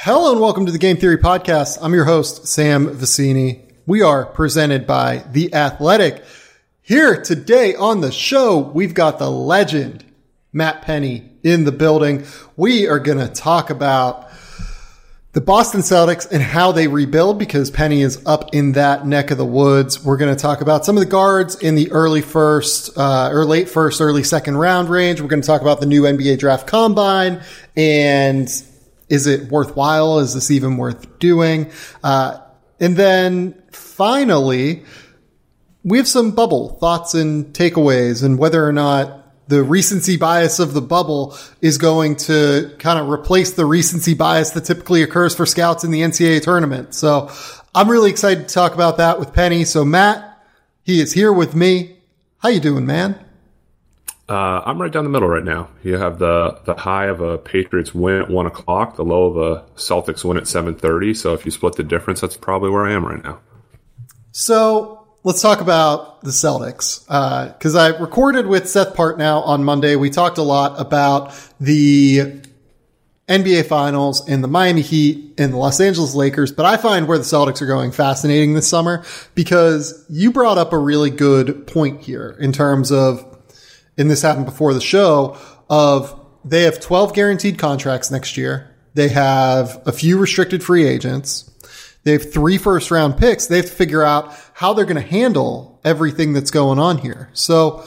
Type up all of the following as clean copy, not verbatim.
Hello and welcome to the Game Theory Podcast. I'm your host, Sam Vecini. We are presented by The Athletic. Here today on the show, we've got the legend, Matt Penny, in the building. We are going to talk about the Boston Celtics and how they rebuild because Penny is up in that neck of the woods. We're going to talk about some of the guards in the early first, or late first, early second round range. We're going to talk about the new NBA Draft Combine and is it worthwhile? Is this even worth doing? And then finally, we have some bubble thoughts and takeaways and whether or not the recency bias of the bubble is going to kind of replace the recency bias that typically occurs for scouts in the NCAA tournament. So I'm really excited to talk about that with Penny. So Matt, he is here with me. How you doing, man? I'm right down the middle right now. You have the high of a Patriots win at 1 o'clock, the low of a Celtics win at 7:30. So if you split the difference, that's probably where I am right now. So let's talk about the Celtics. Because I recorded with Seth Partnow on Monday. We talked a lot about the NBA Finals and the Miami Heat and the Los Angeles Lakers. But I find where the Celtics are going fascinating this summer because you brought up a really good point here in terms of, and this happened before the show, of they have 12 guaranteed contracts next year. They have a few restricted free agents. They have 3 first-round picks. They have to figure out how they're going to handle everything that's going on here. So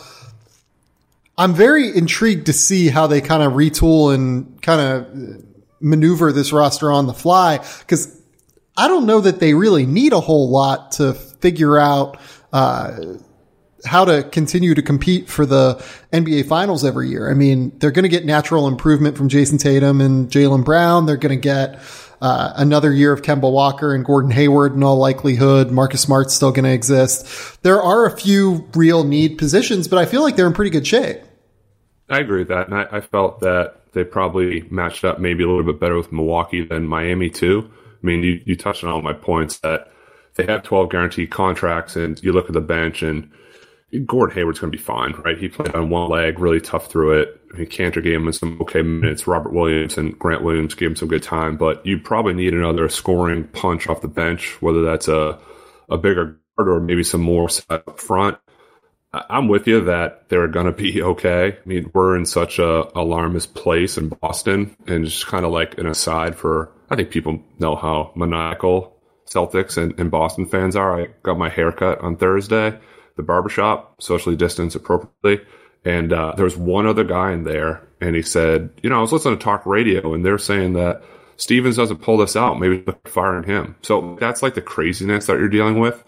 I'm very intrigued to see how they kind of retool and kind of maneuver this roster on the fly because I don't know that they really need a whole lot to figure out how to continue to compete for the NBA Finals every year. I mean, they're going to get natural improvement from Jason Tatum and Jaylen Brown. They're going to get another year of Kemba Walker and Gordon Hayward in all likelihood. Marcus Smart's still going to exist. There are a few real need positions, but I feel like they're in pretty good shape. I agree with that, and I felt that they probably matched up maybe a little bit better with Milwaukee than Miami, too. I mean, you touched on all my points that they have 12 guaranteed contracts, and you look at the bench, and Gordon Hayward's going to be fine, right? He played on one leg, really tough through it. I mean, Cantor gave him some okay minutes. Robert Williams and Grant Williams gave him some good time, but you probably need another scoring punch off the bench, whether that's a bigger guard or maybe some more set up front. I'm with you that they're going to be okay. I mean, we're in such a alarmist place in Boston, and just kind of like an aside for, I think people know how maniacal Celtics and Boston fans are. I got my haircut on Thursday, the barbershop, socially distanced appropriately. And there was one other guy in there, and he said, I was listening to talk radio, and they're saying that Stevens doesn't pull this out. Maybe they're firing him. So that's like the craziness that you're dealing with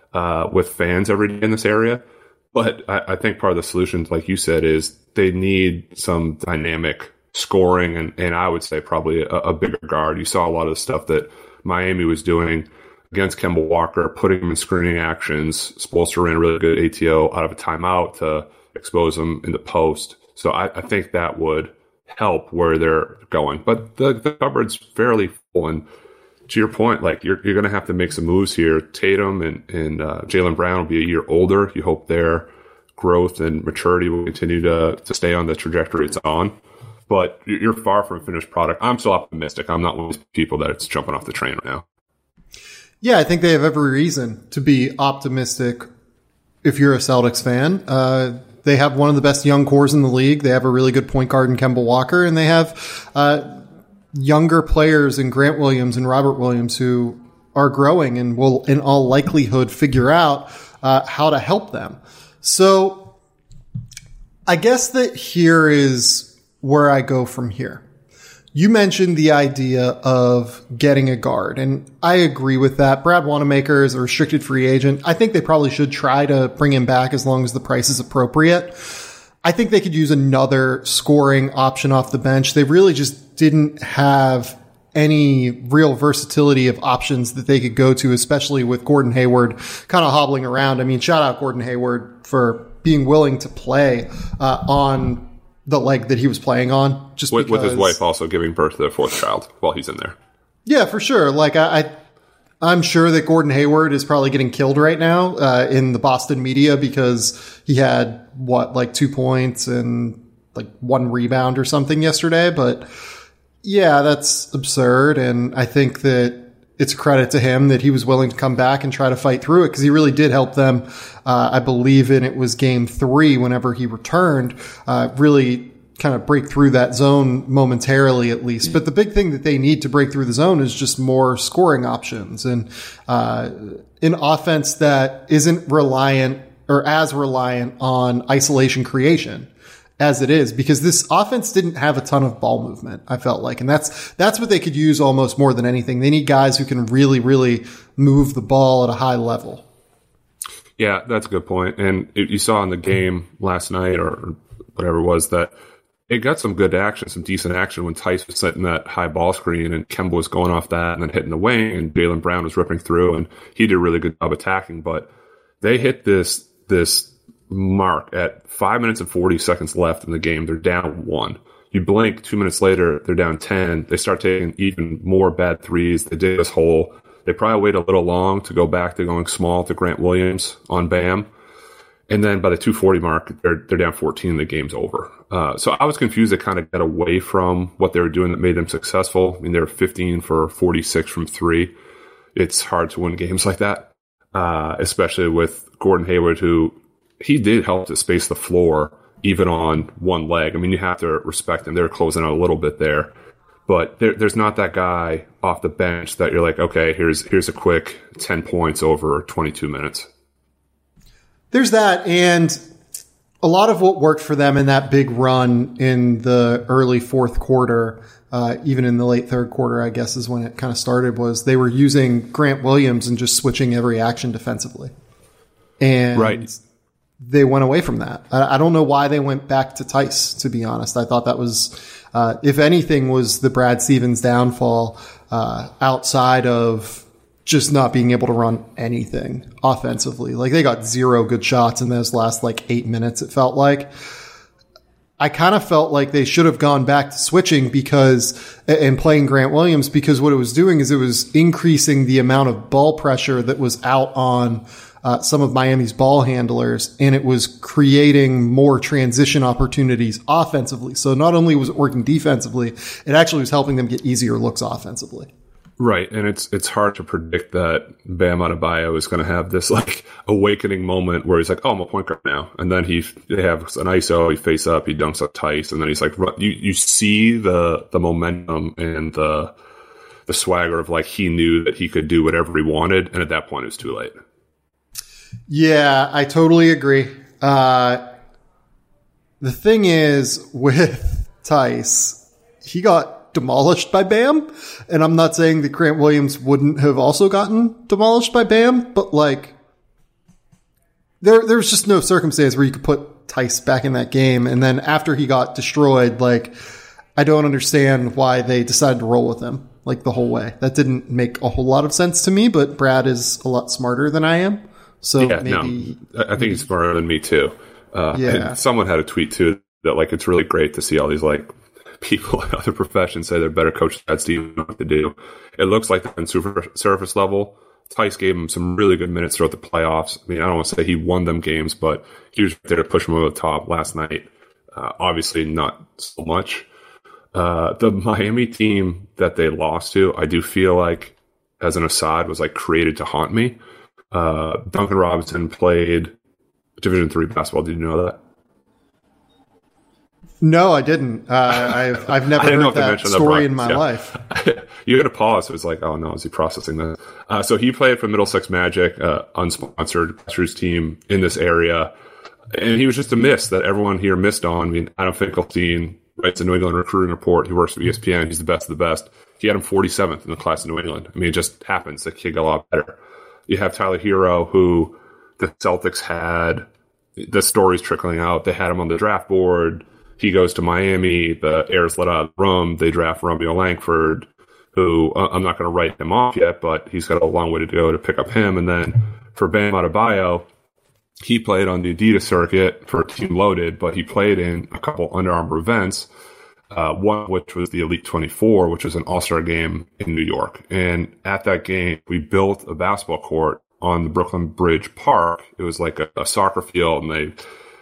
fans every day in this area. But I think part of the solution, like you said, is they need some dynamic scoring, and I would say probably a bigger guard. You saw a lot of the stuff that Miami was doing against Kemba Walker, putting him in screening actions. Spoelstra ran a really good ATO out of a timeout to expose him in the post. So I think that would help where they're going. But the cupboard's fairly full. And to your point, like you're going to have to make some moves here. Tatum and Jaylen Brown will be a year older. You hope their growth and maturity will continue to stay on the trajectory it's on. But you're far from a finished product. I'm still optimistic. I'm not one of these people that's jumping off the train right now. Yeah, I think they have every reason to be optimistic if you're a Celtics fan. They have one of the best young cores in the league. They have a really good point guard in Kemba Walker, and they have younger players in Grant Williams and Robert Williams who are growing and will, in all likelihood, figure out how to help them. So I guess that here is where I go from here. You mentioned the idea of getting a guard, and I agree with that. Brad Wanamaker is a restricted free agent. I think they probably should try to bring him back as long as the price is appropriate. I think they could use another scoring option off the bench. They really just didn't have any real versatility of options that they could go to, especially with Gordon Hayward kind of hobbling around. I mean, shout out Gordon Hayward for being willing to play on the leg that he was playing on, just with his wife also giving birth to their 4th child while he's in there. Yeah, for sure. Like I'm sure that Gordon Hayward is probably getting killed right now in the Boston media because he had 2 points and 1 rebound or something yesterday. But Yeah, that's absurd. And I think that it's a credit to him that he was willing to come back and try to fight through it because he really did help them. I believe it was game 3 whenever he returned, really kind of break through that zone momentarily at least. But the big thing that they need to break through the zone is just more scoring options and an offense that isn't reliant or as reliant on isolation creation as it is, because this offense didn't have a ton of ball movement, I felt like. And that's what they could use almost more than anything. They need guys who can really, really move the ball at a high level. Yeah, that's a good point. And you saw in the game last night or whatever it was that it got some good action, some decent action when Tice was setting that high ball screen and Kemba was going off that and then hitting the wing and Jaylen Brown was ripping through and he did a really good job attacking. But they hit this mark at 5 minutes and 40 seconds left in the game. They're down 1. You blink 2 minutes later, they're down 10. They start taking even more bad threes. They dig this hole. They probably wait a little long to go back to going small to Grant Williams on Bam. And then by the 2:40 mark, they're down 14 and the game's over. So I was confused. They kind of got away from what they were doing that made them successful. I mean, they were 15 for 46 from 3. It's hard to win games like that, especially with Gordon Hayward, who he did help to space the floor even on one leg. I mean, you have to respect them. They're closing out a little bit there. But there's not that guy off the bench that you're like, okay, here's a quick 10 points over 22 minutes. There's that, and a lot of what worked for them in that big run in the early fourth quarter, even in the late third quarter, I guess is when it kind of started, was they were using Grant Williams and just switching every action defensively. And right. They went away from that. I don't know why they went back to Tice, to be honest. I thought that was, if anything, was the Brad Stevens downfall, outside of just not being able to run anything offensively. Like, they got 0 good shots in those last 8 minutes, it felt like. I kind of felt like they should have gone back to switching and playing Grant Williams, because what it was doing is it was increasing the amount of ball pressure that was out on some of Miami's ball handlers, and it was creating more transition opportunities offensively. So not only was it working defensively, it actually was helping them get easier looks offensively. Right, and it's hard to predict that Bam Adebayo is going to have this awakening moment where he's like, oh, I'm a point guard now, and then they have an ISO, he face up, he dunks up Tice, and then he's like, you see the momentum and the swagger of he knew that he could do whatever he wanted, and at that point it was too late. Yeah, I totally agree. The thing is with Tice, he got demolished by Bam, and I'm not saying that Grant Williams wouldn't have also gotten demolished by Bam, but there's just no circumstance where you could put Tice back in that game. And then after he got destroyed, I don't understand why they decided to roll with him the whole way. That didn't make a whole lot of sense to me, but Brad is a lot smarter than I am. So yeah, maybe no, I think he's smarter than me too. Yeah. And someone had a tweet too that it's really great to see all these people in other professions say they're better coaches than Steve know what to do. It looks like on surface level, Tice gave him some really good minutes throughout the playoffs. I mean, I don't want to say he won them games, but he was there to push them over the top last night. Obviously not so much. The Miami team that they lost to, I do feel as an aside, was created to haunt me. Duncan Robinson played Division III basketball. Did you know that? No, I didn't. I've never heard that story in my life. You had a pause. It was oh no, is he processing that? So he played for Middlesex Magic, unsponsored grassroots team in this area, and he was just a miss that everyone here missed on. I mean, Adam Finkelstein writes a New England recruiting report. He works for ESPN. He's the best of the best. He had him 47th in the class in New England. I mean, it just happens. The kid got a lot better. You have Tyler Hero, who the Celtics had. The story's trickling out. They had him on the draft board. He goes to Miami. The air's let out of the room. They draft Romeo Langford, who I'm not going to write him off yet, but he's got a long way to go to pick up him. And then for Bam Adebayo, he played on the Adidas circuit for Team Loaded, but he played in a couple Under Armour events, one of which was the Elite 24, which was an all-star game in New York. And at that game, we built a basketball court on the Brooklyn Bridge Park. It was like a soccer field, and they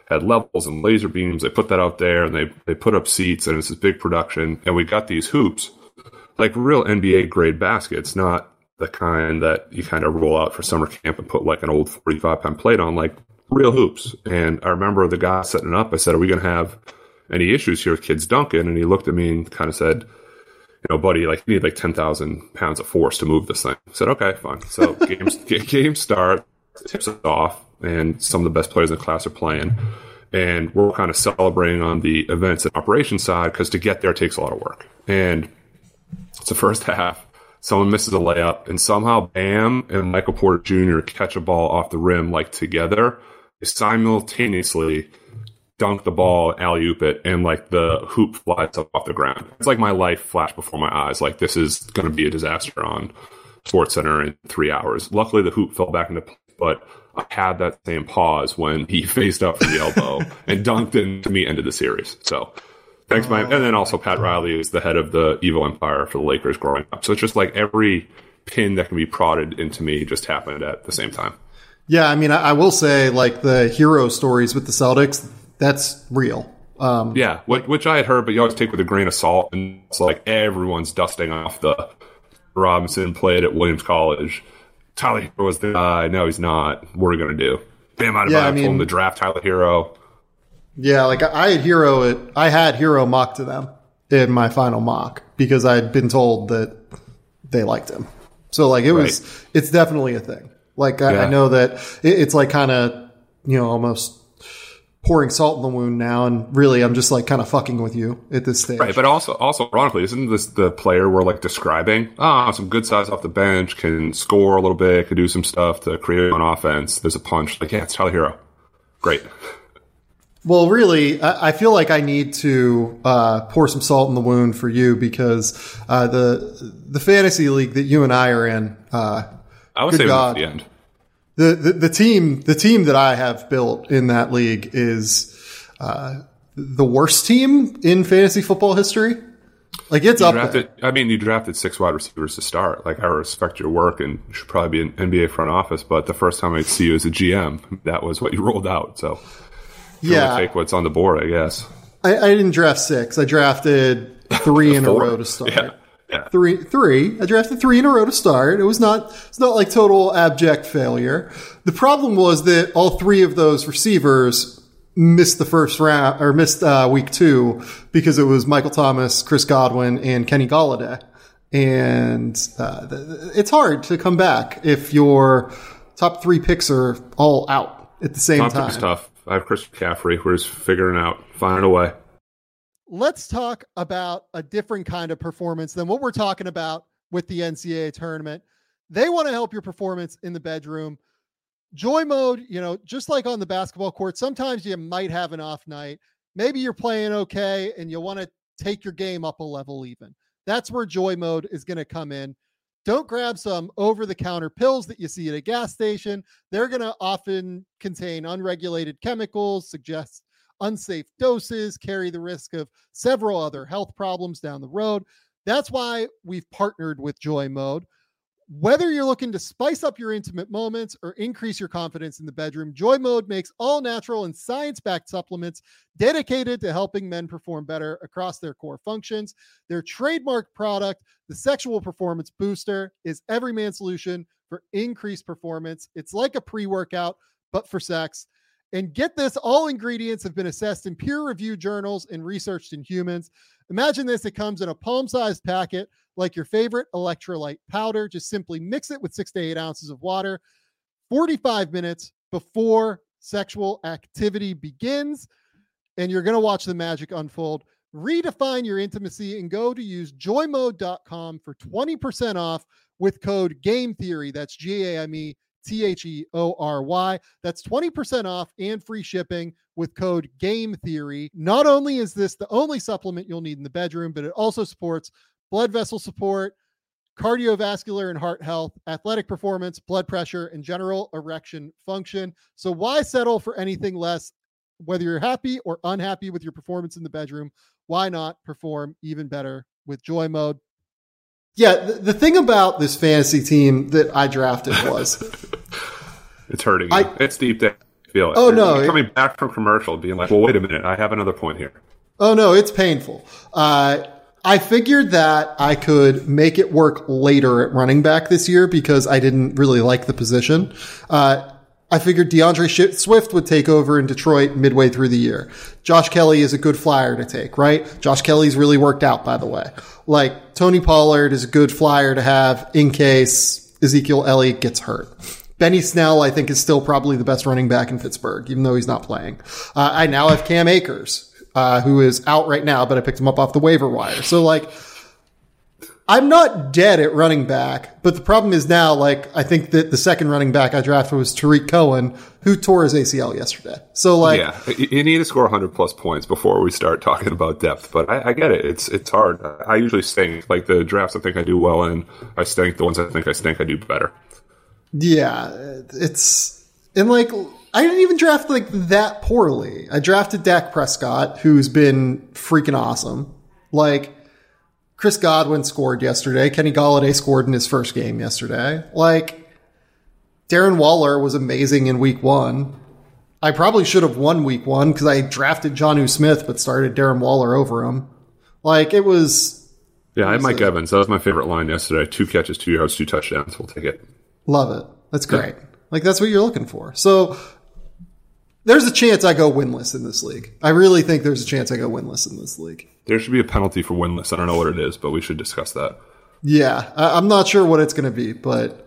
had levels and laser beams. They put that out there, and they put up seats, and it's this big production. And we got these hoops, like real NBA grade baskets, not the kind that you kind of roll out for summer camp and put like an old 45-pound plate on, like real hoops. And I remember the guy setting it up. I said, "Are we going to have any issues here with kids dunking?" And he looked at me and kind of said, "Buddy, like you need like 10,000 pounds of force to move this thing." I said, "Okay, fine." So games start, tips it off, and some of the best players in the class are playing. And we're kind of celebrating on the events and operations side because to get there takes a lot of work. And it's the first half. Someone misses a layup, and somehow Bam and Michael Porter Jr. catch a ball off the rim like together. They simultaneously dunk the ball, alley-oop it, and like the hoop flies up off the ground. It's like my life flashed before my eyes. Like this is going to be a disaster on SportsCenter in 3 hours. Luckily, the hoop fell back into place, but I had that same pause when he faced up from the elbow and dunked and to me ended the series. So thanks, and then also Pat Riley is the head of the Evo Empire for the Lakers growing up. So it's just like every pin that can be prodded into me just happened at the same time. Yeah, I mean, I will say like the hero stories with the Celtics, that's real. Yeah, which I had heard, but you always take with a grain of salt. And it's like everyone's dusting off the Robinson played at Williams College. Tyler Hero was the guy. No, he's not. What are we going to do? Bam Adebayo told him to draft Tyler Hero. Yeah, like I had Hero mock to them in my final mock because I'd been told that they liked him. So like it's definitely a thing. Like I know that it's like kind of, almost pouring salt in the wound now. And really I'm just like kind of fucking with you at this stage. Right. But also ironically, isn't this the player we're like describing? Some good size off the bench, can score a little bit, could do some stuff to create an offense. There's a punch. Like, yeah, it's Tyler Hero. Great. Well, really, I feel like I need to pour some salt in the wound for you because the fantasy league that you and I are in, I would say at the end. The team that I have built in that league is the worst team in fantasy football history. Like it's up there. I mean, you drafted 6 wide receivers to start. Like I respect your work and you should probably be in NBA front office. But the first time I'd see you as a GM, that was what you rolled out. So. Yeah, take what's on the board, I guess. I didn't draft 6. I drafted 3 in a row to start. Yeah. Three. I drafted 3 in a row to start. It's not like total abject failure. The problem was that all 3 of those receivers missed the first round or missed week 2 because it was Michael Thomas, Chris Godwin, and Kenny Golladay. And it's hard to come back if your top 3 picks are all out at the same time. It's tough. I have Chris McCaffrey. We're just figuring it out, finding a way. Let's talk about a different kind of performance than what we're talking about with the NCAA tournament. They want to help your performance in the bedroom. Joy Mode, just like on the basketball court, sometimes you might have an off night. Maybe you're playing okay and you want to take your game up a level even. That's where Joy Mode is going to come in. Don't grab some over-the-counter pills that you see at a gas station. They're going to often contain unregulated chemicals, suggest unsafe doses, carry the risk of several other health problems down the road. That's why we've partnered with Joy Mode. Whether you're looking to spice up your intimate moments or increase your confidence in the bedroom, Joy Mode makes all natural and science-backed supplements dedicated to helping men perform better across their core functions. Their trademark product, the Sexual Performance Booster, is every man's solution for increased performance. It's like a pre-workout, but for sex. And get this, all ingredients have been assessed in peer-reviewed journals and researched in humans. Imagine this, it comes in a palm-sized packet like your favorite electrolyte powder. Just simply mix it with 6 to 8 ounces of water 45 minutes before sexual activity begins, and you're going to watch the magic unfold. Redefine your intimacy and go to use joymode.com for 20% off with code GAMETHEORY. That's GAMETHEORY. That's 20% off and free shipping with code GAMETHEORY. Not only is this the only supplement you'll need in the bedroom, but it also supports blood vessel support, cardiovascular and heart health, athletic performance, blood pressure, and general erection function. So why settle for anything less? Whether you're happy or unhappy with your performance in the bedroom, why not perform even better with Joy Mode? Yeah, the thing about this fantasy team that I drafted was... It's hurting. It's deep down. feel it. Oh, no. You're coming back from commercial being like, well, wait a minute. I have another point here. Oh, no, it's painful. I figured that I could make it work later at running back this year because I didn't really like the position. I figured DeAndre Swift would take over in Detroit midway through the year. Josh Kelly is a good flyer to take, right? Josh Kelly's really worked out, by the way. Like, Tony Pollard is a good flyer to have in case Ezekiel Elliott gets hurt. Benny Snell, I think, is still probably the best running back in Pittsburgh, even though he's not playing. I now have Cam Akers, who is out right now, but I picked him up off the waiver wire. So, like, I'm not dead at running back, but the problem is now, like, I think that the second running back I drafted was Tariq Cohen, who tore his ACL yesterday. So, like, yeah, you need to score 100 plus points before we start talking about depth. But I get it; it's hard. I usually stink. Like the drafts I think I do well in, I stink. The ones I think I stink, I do better. Yeah, and like I didn't even draft like that poorly. I drafted Dak Prescott, who's been freaking awesome. Like, Chris Godwin scored yesterday. Kenny Golladay scored in his first game yesterday. Like, Darren Waller was amazing in week 1. I probably should have won week 1 because I drafted Jonnu Smith but started Darren Waller over him. Like, it was... Yeah, I had Mike Evans. That was my favorite line yesterday. 2 catches, 2 yards, 2 touchdowns. We'll take it. Love it. That's great. Yeah. Like, that's what you're looking for. So, there's a chance I go winless in this league. I really think there's a chance I go winless in this league. There should be a penalty for winless. I don't know what it is, but we should discuss that. Yeah, I'm not sure what it's going to be, but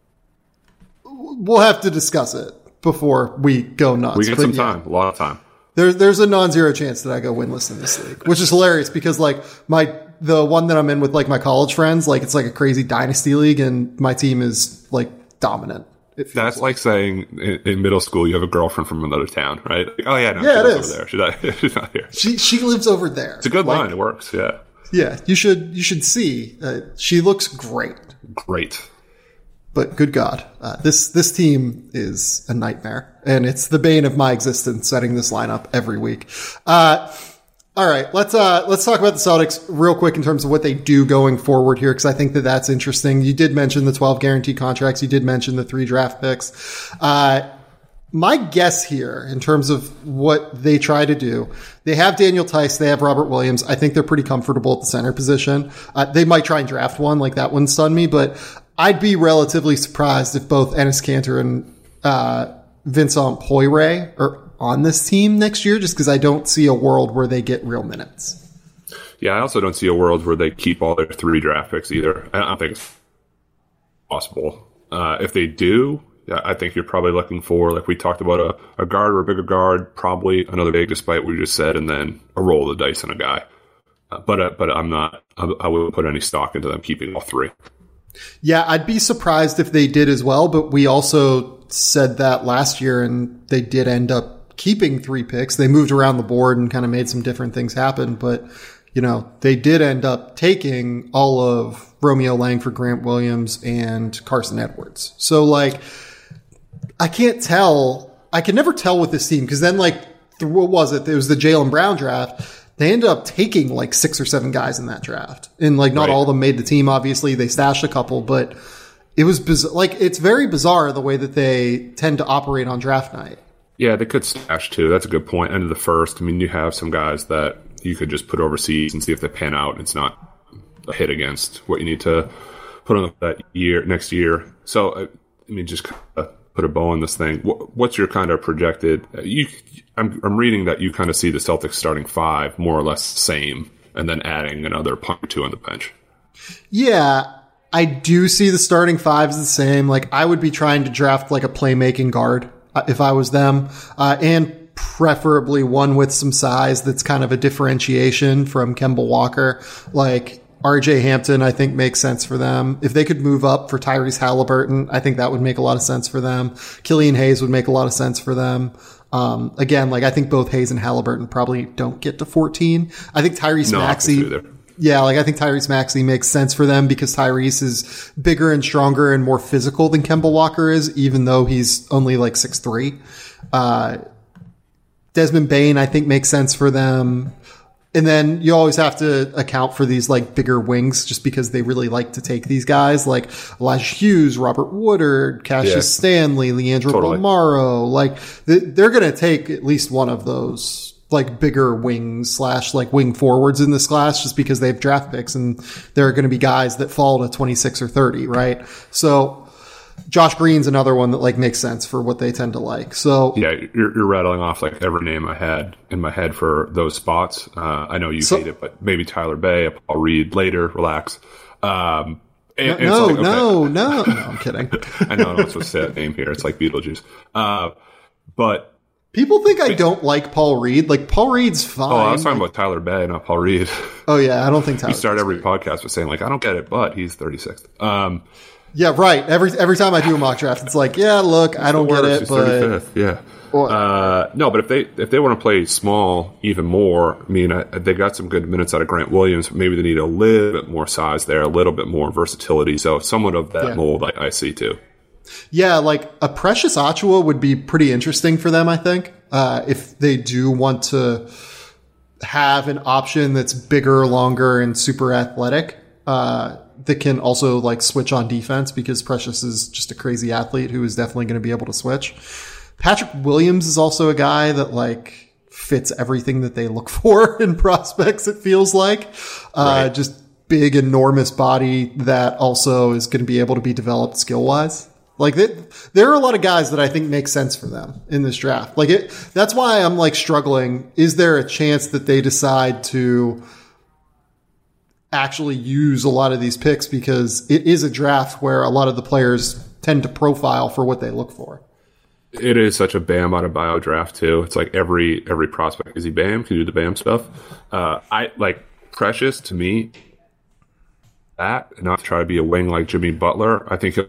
we'll have to discuss it before we go nuts. We get some time, a lot of time. There's a non-zero chance that I go winless in this league, which is hilarious because like the one that I'm in with like my college friends, like it's like a crazy dynasty league, and my team is like dominant. That's like saying in middle school you have a girlfriend from another town, right? Like, oh yeah, no, yeah, she it lives is. Over there. She's not here. She lives over there. It's a good line. It works. Yeah. Yeah, you should see. She looks great. Great. But good God, this team is a nightmare, and it's the bane of my existence setting this lineup every week. All right, let's talk about the Celtics real quick in terms of what they do going forward here, because I think that that's interesting. You did mention the 12 guaranteed contracts. You did mention the 3 draft picks. My guess here, in terms of what they try to do, they have Daniel Tice, they have Robert Williams. I think they're pretty comfortable at the center position. They might try and draft one, like that wouldn't stun me, but I'd be relatively surprised if both Enes Kanter and Vincent Poirier are on this team next year, just because I don't see a world where they get real minutes. Yeah, I also don't see a world where they keep all their 3 draft picks either. I don't think it's possible. If they do, I think you're probably looking for, like we talked about, a guard or a bigger guard, probably another big, despite what we just said, and then a roll of the dice on a guy. But I'm not. I wouldn't put any stock into them keeping all 3. Yeah, I'd be surprised if they did as well. But we also said that last year, and they did end up keeping 3 picks. They moved around the board and kind of made some different things happen. But, you know, they did end up taking all of Romeo Langford, Grant Williams, and Carson Edwards. So, like, I can't tell. I can never tell with this team because then, like, what was it? It was the Jaylen Brown draft. They ended up taking like 6 or 7 guys in that draft. And, like, not all of them made the team, obviously. They stashed a couple, but it was like, it's very bizarre the way that they tend to operate on draft night. Yeah, they could stash too. That's a good point. End of the first. I mean, you have some guys that you could just put overseas and see if they pan out. It's not a hit against what you need to put on that next year. So, I mean, just kind of put a bow on this thing. What's your kind of projected? I'm reading that you kind of see the Celtics starting 5 more or less same, and then adding another punt or 2 on the bench. Yeah, I do see the starting 5s the same. Like, I would be trying to draft like a playmaking guard if I was them, and preferably one with some size that's kind of a differentiation from Kemba Walker. Like, RJ Hampton, I think, makes sense for them. If they could move up for Tyrese Halliburton, I think that would make a lot of sense for them. Killian Hayes would make a lot of sense for them. Again, like, I think both Hayes and Halliburton probably don't get to 14. I think Tyrese Maxey. Yeah, like, I think Tyrese Maxey makes sense for them because Tyrese is bigger and stronger and more physical than Kemba Walker is, even though he's only like 6'3". Desmond Bane, I think, makes sense for them. And then you always have to account for these like bigger wings just because they really like to take these guys like Elijah Hughes, Robert Woodard, Cassius Stanley, Leandro Bolmaro. Like they're going to take at least one of those like bigger wings / like wing forwards in this class just because they have draft picks and there are going to be guys that fall to 26 or 30, right? So Josh Green's another one that like makes sense for what they tend to like. So yeah, you're rattling off like every name I had in my head for those spots. I know you hate it, but maybe Tyler Bay, Paul Reed later. Relax. No, I'm kidding. I know I'm not supposed to say that name here. It's like Beetlejuice. But people think I don't like Paul Reed. Like Paul Reed's fine. Oh, I was talking about Tyler Bay, not Paul Reed. Oh yeah, I don't think Tyler. You start every podcast with saying like, I don't get it, but he's 36th. Yeah, right. Every time I do a mock draft, it's like, yeah, look, I don't get it, but 35th, yeah. No, but if they want to play small even more, I mean, they got some good minutes out of Grant Williams. Maybe they need a little bit more size there, a little bit more versatility. So somewhat of that mold I see too. Yeah, like a Precious Achiuwa would be pretty interesting for them, I think, if they do want to have an option that's bigger, longer, and super athletic. That can also like switch on defense because Precious is just a crazy athlete who is definitely going to be able to switch. Patrick Williams is also a guy that like fits everything that they look for in prospects. It feels like, right. Just big, enormous body that also is going to be able to be developed skill wise. Like there are a lot of guys that I think make sense for them in this draft. Like that's why I'm like struggling. Is there a chance that they decide to actually use a lot of these picks because it is a draft where a lot of the players tend to profile for what they look for. It is such a Bam out of bio draft too. It's like every prospect. Is he Bam? Can you do the Bam stuff? I like Precious to me that and not to try to be a wing like Jimmy Butler. I think he'll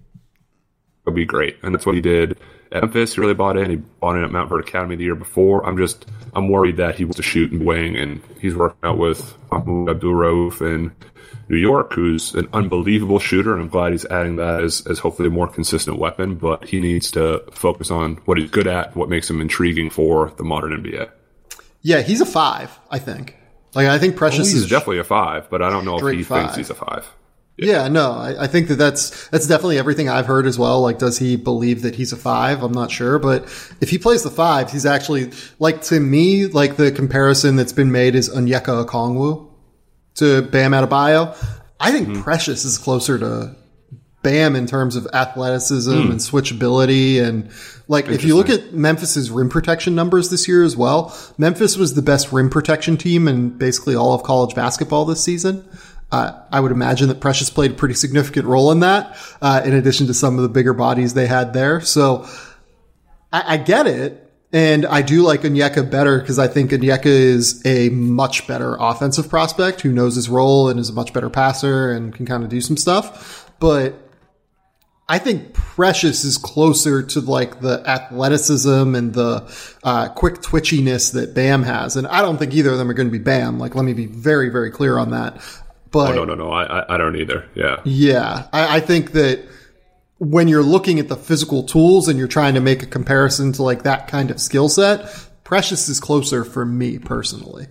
be great. And that's what he did at Memphis. He really bought in. He bought in at Mount Verde Academy the year before. I'm worried that he wants to shoot and wing, and he's working out with Mahmoud Abdul-Rauf in New York, who's an unbelievable shooter, and I'm glad he's adding that as hopefully a more consistent weapon, but he needs to focus on what he's good at, what makes him intriguing for the modern NBA. Yeah, he's a 5, I think. Like, I think Precious he's definitely a 5, but I don't know if he thinks he's a 5. Yeah, no, I think that's definitely everything I've heard as well. Like, does he believe that he's a 5? I'm not sure, but if he plays the 5, he's actually, like, to me, like the comparison that's been made is Onyeka Okongwu to Bam Adebayo. I think Precious is closer to Bam in terms of athleticism and switchability. And like, if you look at Memphis's rim protection numbers this year as well, Memphis was the best rim protection team in basically all of college basketball this season. I would imagine that Precious played a pretty significant role in that, in addition to some of the bigger bodies they had there. So I get it. And I do like Onyeka better because I think Onyeka is a much better offensive prospect who knows his role and is a much better passer and can kind of do some stuff. But I think Precious is closer to like the athleticism and the quick twitchiness that Bam has. And I don't think either of them are going to be Bam. Like, let me be very, very clear on that. But, no. I don't either. Yeah. Yeah. I think that when you're looking at the physical tools and you're trying to make a comparison to like that kind of skill set, Precious is closer for me personally.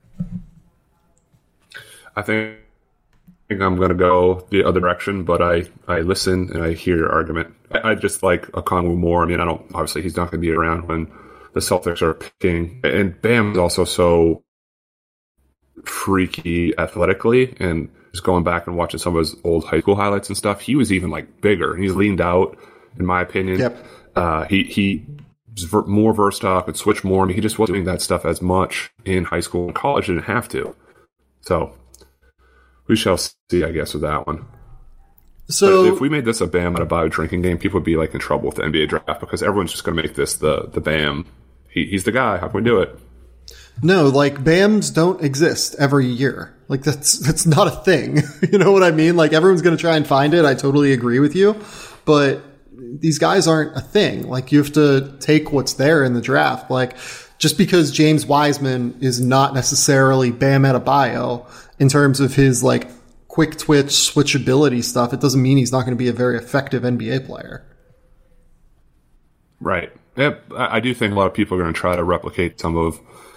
I think I'm going to go the other direction, but I listen and I hear your argument. I just like Okongwu more. I mean, obviously he's not going to be around when the Celtics are picking, and Bam is also so freaky athletically, and just going back and watching some of his old high school highlights and stuff, he was even like bigger. He's leaned out, in my opinion. Yep. He was more versatile, could switch more. I mean, he just wasn't doing that stuff as much in high school and college. Didn't have to. So we shall see, I guess, with that one. So but if we made this a Bam Adebayo drinking game, people would be like in trouble with the NBA draft because everyone's just going to make this the Bam. He's the guy. How can we do it? No, like Bams don't exist every year. Like that's not a thing. You know what I mean? Like everyone's going to try and find it. I totally agree with you, but these guys aren't a thing. Like you have to take what's there in the draft. Like just because James Wiseman is not necessarily Bam Adebayo in terms of his like quick twitch switchability stuff, it doesn't mean he's not going to be a very effective NBA player. Right. Yep. I do think a lot of people are going to try to replicate some of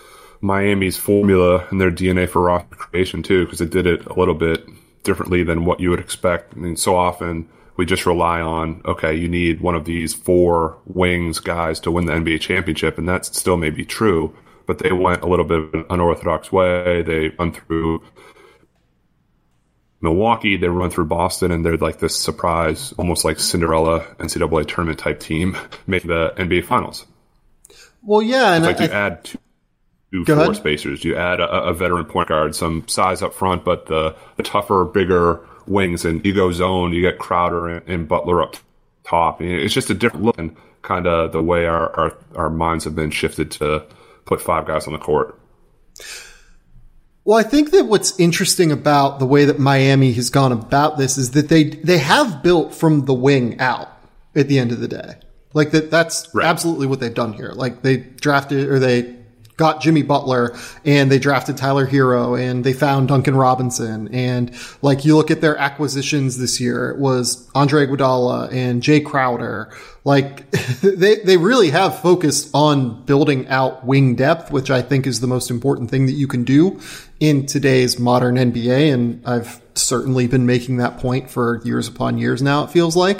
Miami's formula and their DNA for roster creation too, because it did it a little bit differently than what you would expect. I mean, so often we just rely on, okay, you need one of these 4 wings guys to win the NBA championship, and that still may be true, but they went a little bit of an unorthodox way. They run through Milwaukee, they run through Boston, and they're like this surprise, almost like Cinderella NCAA tournament type team, making the NBA Finals. Well, yeah, and it's like you add two floor spacers, you add a veteran point guard, some size up front, but the tougher, bigger wings, and you go zone, you get Crowder and Butler up top. It's just a different look, and kind of the way our minds have been shifted to put 5 guys on the court. Well, I think that what's interesting about the way that Miami has gone about this is that they have built from the wing out at the end of the day. Like that's right. Absolutely what they've done here. Like they got Jimmy Butler and they drafted Tyler Hero and they found Duncan Robinson. And like you look at their acquisitions this year, it was Andre Iguodala and Jay Crowder. Like they really have focused on building out wing depth, which I think is the most important thing that you can do in today's modern NBA. And I've certainly been making that point for years upon years now, it feels like.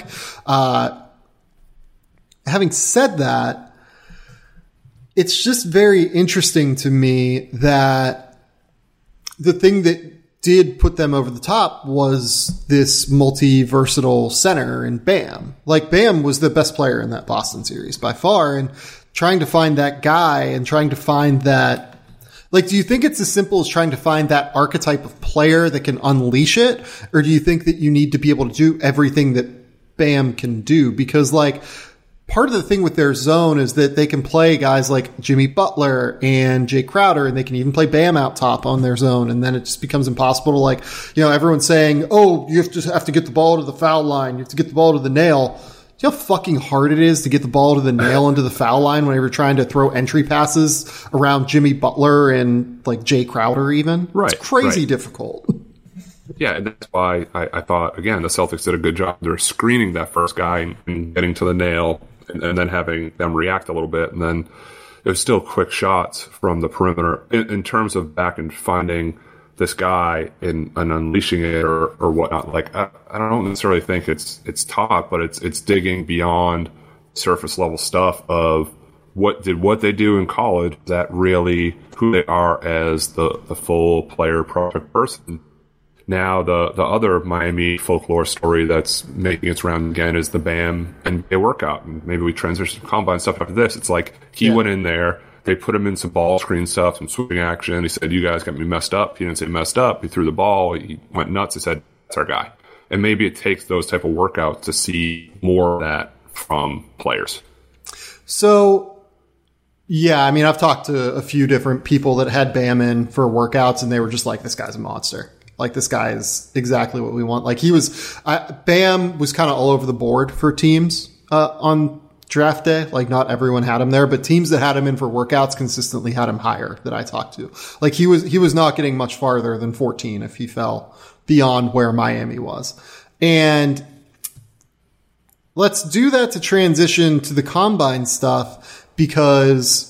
Having said that, it's just very interesting to me that the thing that did put them over the top was this multi-versatile center in Bam. Like Bam was the best player in that Boston series by far, and trying to find that guy and trying to find that, like, do you think it's as simple as trying to find that archetype of player that can unleash it? Or do you think that you need to be able to do everything that Bam can do? Because like, part of the thing with their zone is that they can play guys like Jimmy Butler and Jay Crowder, and they can even play Bam out top on their zone. And then it just becomes impossible to, like, you know, everyone's saying, oh, you have to get the ball to the foul line. You have to get the ball to the nail. Do you know how fucking hard it is to get the ball to the nail into the foul line whenever you're trying to throw entry passes around Jimmy Butler and like Jay Crowder even? Right. It's crazy difficult. Yeah, and that's why I thought, again, the Celtics did a good job. They're screening that first guy and getting to the nail, and then having them react a little bit. And then it was still quick shots from the perimeter in terms of back and finding this guy and unleashing it or whatnot. Like, I don't necessarily think it's taught, but it's digging beyond surface level stuff of what they do in college that really who they are as the full player project person. Now, the other Miami folklore story that's making its round again is the Bam NBA workout. And maybe we transition to combine stuff after this. It's like he went in there, they put him in some ball screen stuff, some swing action. He said, you guys got me messed up. He didn't say messed up. He threw the ball. He went nuts. He said, that's our guy. And maybe it takes those type of workouts to see more of that from players. So, yeah, I mean, I've talked to a few different people that had Bam in for workouts, and they were just like, this guy's a monster. Like, this guy is exactly what we want. Like, Bam was kind of all over the board for teams on draft day. Like, not everyone had him there, but teams that had him in for workouts consistently had him higher that I talked to. Like, he was not getting much farther than 14 if he fell beyond where Miami was. And let's do that to transition to the combine stuff, because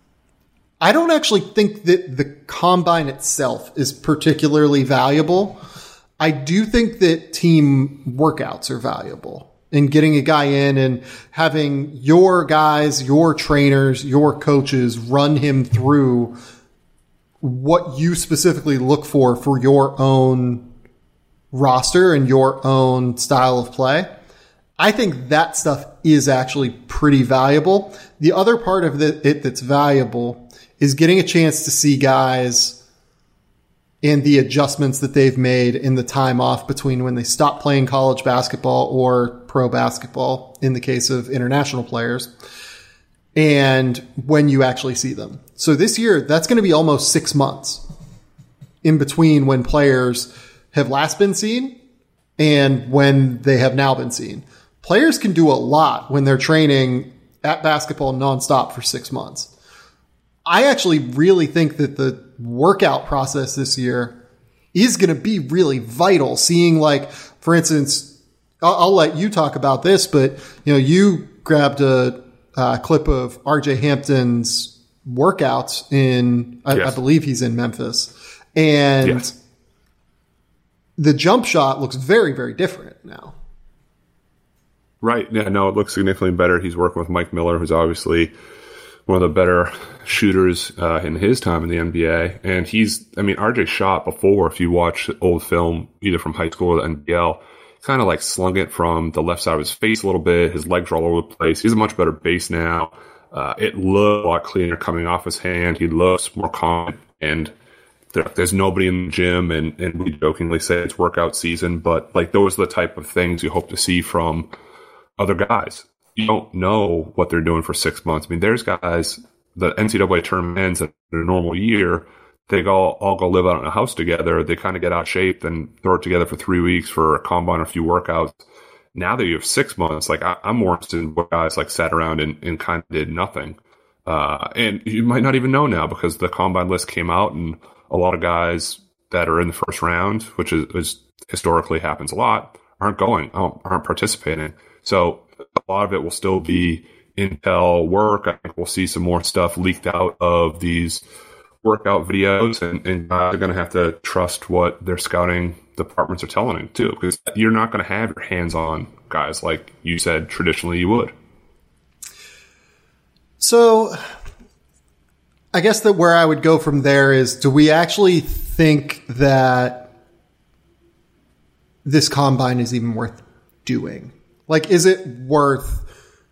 I don't actually think that the combine itself is particularly valuable. I do think that team workouts are valuable, and getting a guy in and having your guys, your trainers, your coaches run him through what you specifically look for your own roster and your own style of play. I think that stuff is actually pretty valuable. The other part of it that's valuable is getting a chance to see guys and the adjustments that they've made in the time off between when they stop playing college basketball or pro basketball in the case of international players, and when you actually see them. So this year, that's going to be almost 6 months in between when players have last been seen and when they have now been seen. Players can do a lot when they're training at basketball nonstop for 6 months. I actually really think that the workout process this year is going to be really vital. Seeing, like, for instance, I'll let you talk about this, but, you know, you grabbed a clip of RJ Hampton's workouts in, I believe he's in Memphis. And the jump shot looks very, very different now. Right. Yeah, no, it looks significantly better. He's working with Mike Miller, who's obviously one of the better shooters in his time in the NBA. And RJ shot before, if you watch old film, either from high school or the NBL, kind of like slung it from the left side of his face a little bit. His legs are all over the place. He's a much better base now. It looked a lot cleaner coming off his hand. He looks more calm, and there's nobody in the gym, and we jokingly say it's workout season, but like those are the type of things you hope to see from other guys. You don't know what they're doing for 6 months. I mean, there's guys, the NCAA tournament ends in a normal year. They all go live out in a house together. They kind of get out of shape and throw it together for 3 weeks for a combine or a few workouts. Now that you have 6 months, like I'm more interested in what guys like sat around and kind of did nothing. And you might not even know now because the combine list came out, and a lot of guys that are in the first round, which is historically happens a lot, aren't participating. So a lot of it will still be intel work. I think we'll see some more stuff leaked out of these workout videos, and guys are going to have to trust what their scouting departments are telling them too, because you're not going to have your hands on guys like you said traditionally you would. So I guess that where I would go from there is, do we actually think that this combine is even worth doing? Like, is it worth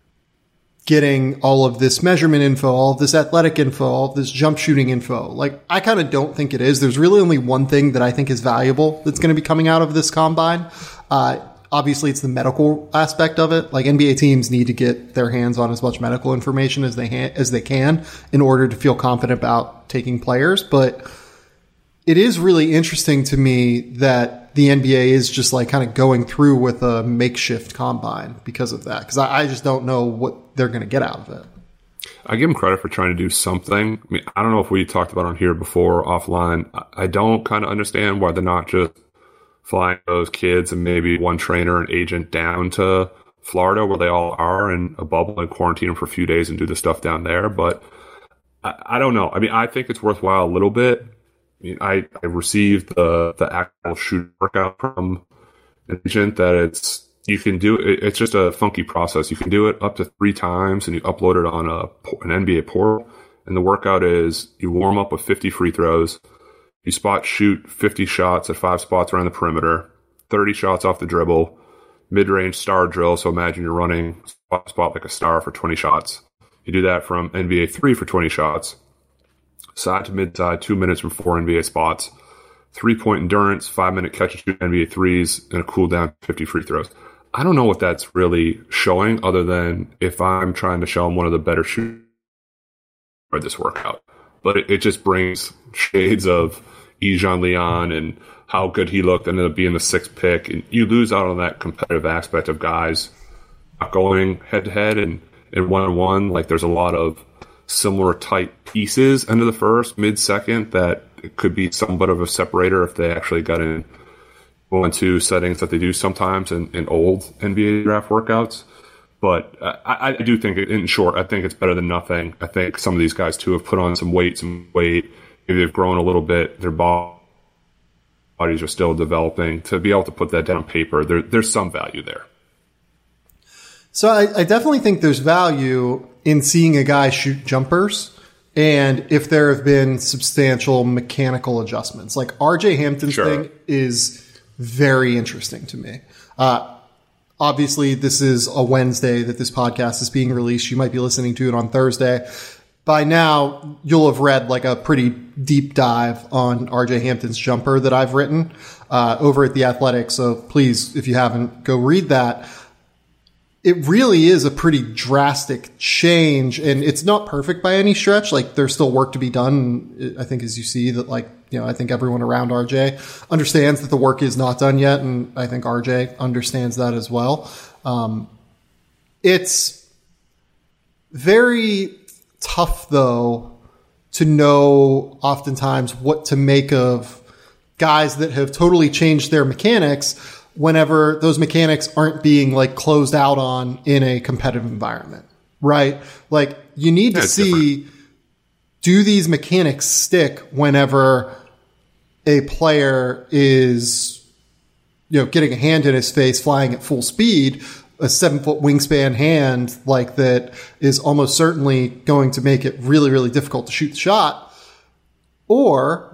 getting all of this measurement info, all of this athletic info, all of this jump shooting info? Like, I kind of don't think it is. There's really only one thing that I think is valuable that's going to be coming out of this combine. Obviously, it's the medical aspect of it. Like, NBA teams need to get their hands on as much medical information as they can in order to feel confident about taking players. But it is really interesting to me that the NBA is just like kind of going through with a makeshift combine because of that. Because I just don't know what they're going to get out of it. I give them credit for trying to do something. I mean, I don't know if we talked about on here before offline. I don't kind of understand why they're not just flying those kids and maybe one trainer and agent down to Florida where they all are in a bubble and quarantine them for a few days and do the stuff down there. But I don't know. I mean, I think it's worthwhile a little bit. I mean, I received the actual shoot workout from an agent that you can do it. It's just a funky process. You can do it up to 3 times and you upload it on an NBA portal. And the workout is you warm up with 50 free throws. You spot shoot 50 shots at 5 spots around the perimeter, 30 shots off the dribble, mid-range star drill. So imagine you're running spot like a star for 20 shots. You do that from NBA 3 for 20 shots. Side to mid-side, 2 minutes from 4 NBA spots, 3-point endurance, 5-minute catch and shoot NBA threes, and a cool down 50 free throws. I don't know what that's really showing other than if I'm trying to show them one of the better shooters for this workout. But it just brings shades of Ejon Leon and how good he looked, ended up being the 6th pick. And you lose out on that competitive aspect of guys not going head-to-head and one-on-one. Like there's a lot of similar type pieces end of the first, mid-second, that it could be somewhat of a separator if they actually got in 1-2 settings that they do sometimes in old NBA draft workouts. But I do think, in short, I think it's better than nothing. I think some of these guys, too, have put on some weight. Maybe they've grown a little bit. Their bodies are still developing. To be able to put that down on paper, there's some value there. So I definitely think there's value in seeing a guy shoot jumpers and if there have been substantial mechanical adjustments. Like RJ Hampton's thing is very interesting to me. Obviously, this is a Wednesday that this podcast is being released. You might be listening to it on Thursday. By now, you'll have read like a pretty deep dive on RJ Hampton's jumper that I've written over at The Athletic. So please, if you haven't, go read that. It really is a pretty drastic change, and it's not perfect by any stretch. Like, there's still work to be done. I think as you see that, like, you know, I think everyone around RJ understands that the work is not done yet, and I think RJ understands that as well. It's very tough, though, to know oftentimes what to make of guys that have totally changed their mechanics whenever those mechanics aren't being like closed out on in a competitive environment, right? Like you need to see do these mechanics stick whenever a player is, getting a hand in his face, flying at full speed, a 7-foot wingspan hand like that is almost certainly going to make it really, really difficult to shoot the shot? Or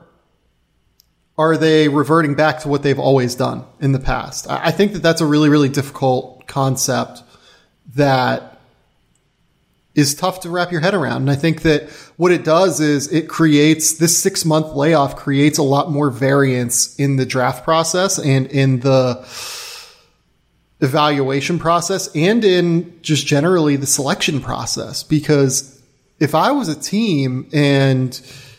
are they reverting back to what they've always done in the past? I think that that's a really, really difficult concept that is tough to wrap your head around. And I think that what it does is it creates this 6-month layoff creates a lot more variance in the draft process and in the evaluation process and in just generally the selection process. Because if I was a team and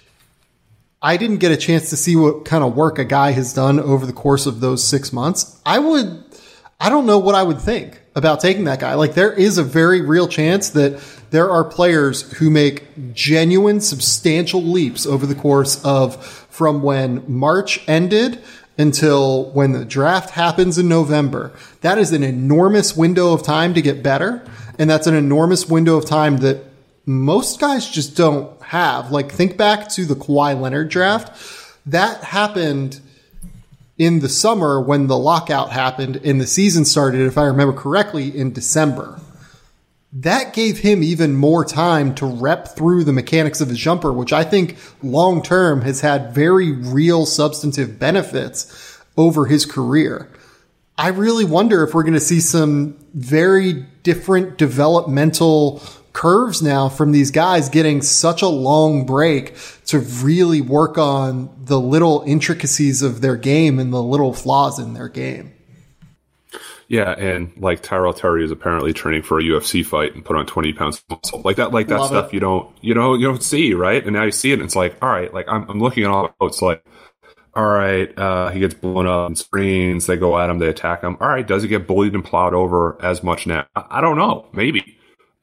I didn't get a chance to see what kind of work a guy has done over the course of those 6 months, I don't know what I would think about taking that guy. Like, there is a very real chance that there are players who make genuine, substantial leaps over the course of from when March ended until when the draft happens in November. That is an enormous window of time to get better. And that's an enormous window of time that most guys just don't have. Like, think back to the Kawhi Leonard draft. That happened in the summer when the lockout happened and the season started, if I remember correctly, in December. That gave him even more time to rep through the mechanics of his jumper, which I think long term has had very real substantive benefits over his career. I really wonder if we're going to see some very different developmental curves now from these guys getting such a long break to really work on the little intricacies of their game and the little flaws in their game. Yeah, and like Tyrell Terry is apparently training for a UFC fight and put on 20 pounds of muscle. Like that Love stuff it. you don't see, right? And now you see it and it's like, all right, like I'm looking at all the notes like, all right, he gets blown up in screens, they go at him, they attack him. All right, does he get bullied and plowed over as much now? I don't know. Maybe.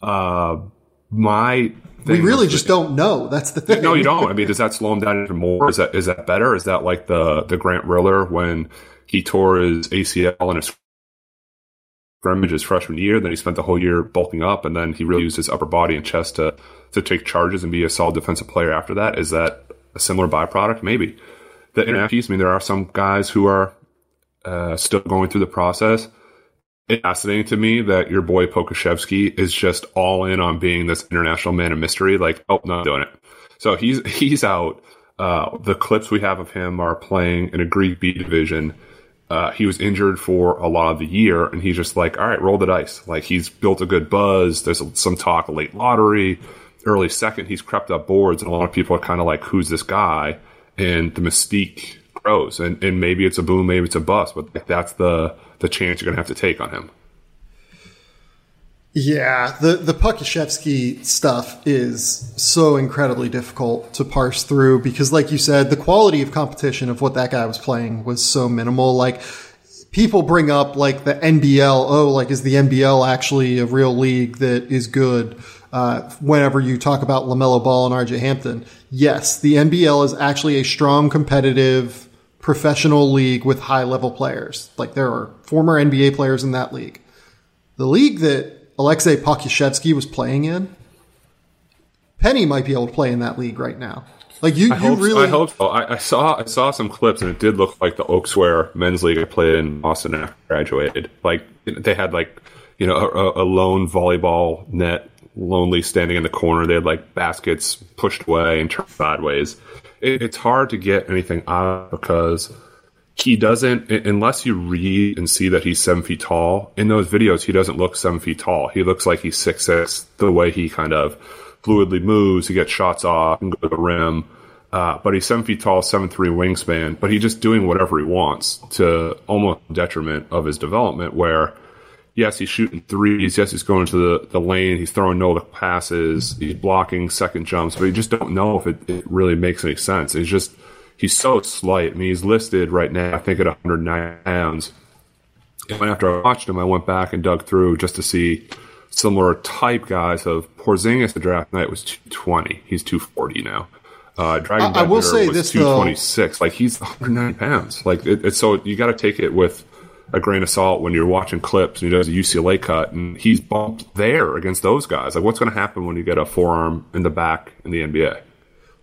My thing We really just don't know. That's the thing. No, you don't. I mean, does that slow him down even more? Is that better? Is that like the Grant Riller when he tore his ACL in a scrimmage his freshman year, then he spent the whole year bulking up, and then he really used his upper body and chest to take charges and be a solid defensive player after that? Is that a similar byproduct? Maybe. The international piece, I mean, there are some guys who are still going through the process. It's fascinating to me that your boy Pokusevski is just all in on being this international man of mystery. Like, oh, not doing it. So he's out. The clips we have of him are playing in a Greek B division. He was injured for a lot of the year, and he's just like, all right, roll the dice. Like, he's built a good buzz. There's some talk of late lottery, early second. He's crept up boards, and a lot of people are kind of like, who's this guy? And the mystique grows. And maybe it's a boom, maybe it's a bust, but that's the chance you're going to have to take on him. Yeah, the Pokusevski stuff is so incredibly difficult to parse through because, like you said, the quality of competition of what that guy was playing was so minimal. Like, people bring up, like, the NBL. Oh, like, is the NBL actually a real league that is good? Whenever you talk about LaMelo Ball and RJ Hampton. Yes, the NBL is actually a strong, competitive, professional league with high-level players. Like, there are former NBA players in that league. The league that Alexei Pokusevski was playing in, Penny might be able to play in that league right now. Like, I hope so. I saw some clips, and it did look like the Oaksware men's league I played in Boston after I graduated. Like, they had, like, you know, a lone volleyball net, lonely standing in the corner. They had, like, baskets pushed away and turned sideways. It's hard to get anything out because he doesn't, unless you read and see that he's 7 feet tall. In those videos, he doesn't look 7 feet tall. He looks like he's 6'6". The way he kind of fluidly moves, he gets shots off and go to the rim. But he's 7 feet tall, 7'3" wingspan. But he's just doing whatever he wants to almost detriment of his development. Where, yes, he's shooting threes. Yes, he's going to the lane. He's throwing no-look passes. He's blocking second jumps. But you just don't know if it really makes any sense. It's just, he's so slight. I mean, he's listed right now, I think, at 109 pounds. And after I watched him, I went back and dug through just to see similar type guys of Porzingis. The draft night was 220. He's 240 now. Dragon I will say was this, 226. Though. Like, he's 109 pounds. Like, it's so you got to take it with a grain of salt when you're watching clips and he does a UCLA cut and he's bumped there against those guys. Like, what's going to happen when you get a forearm in the back in the NBA?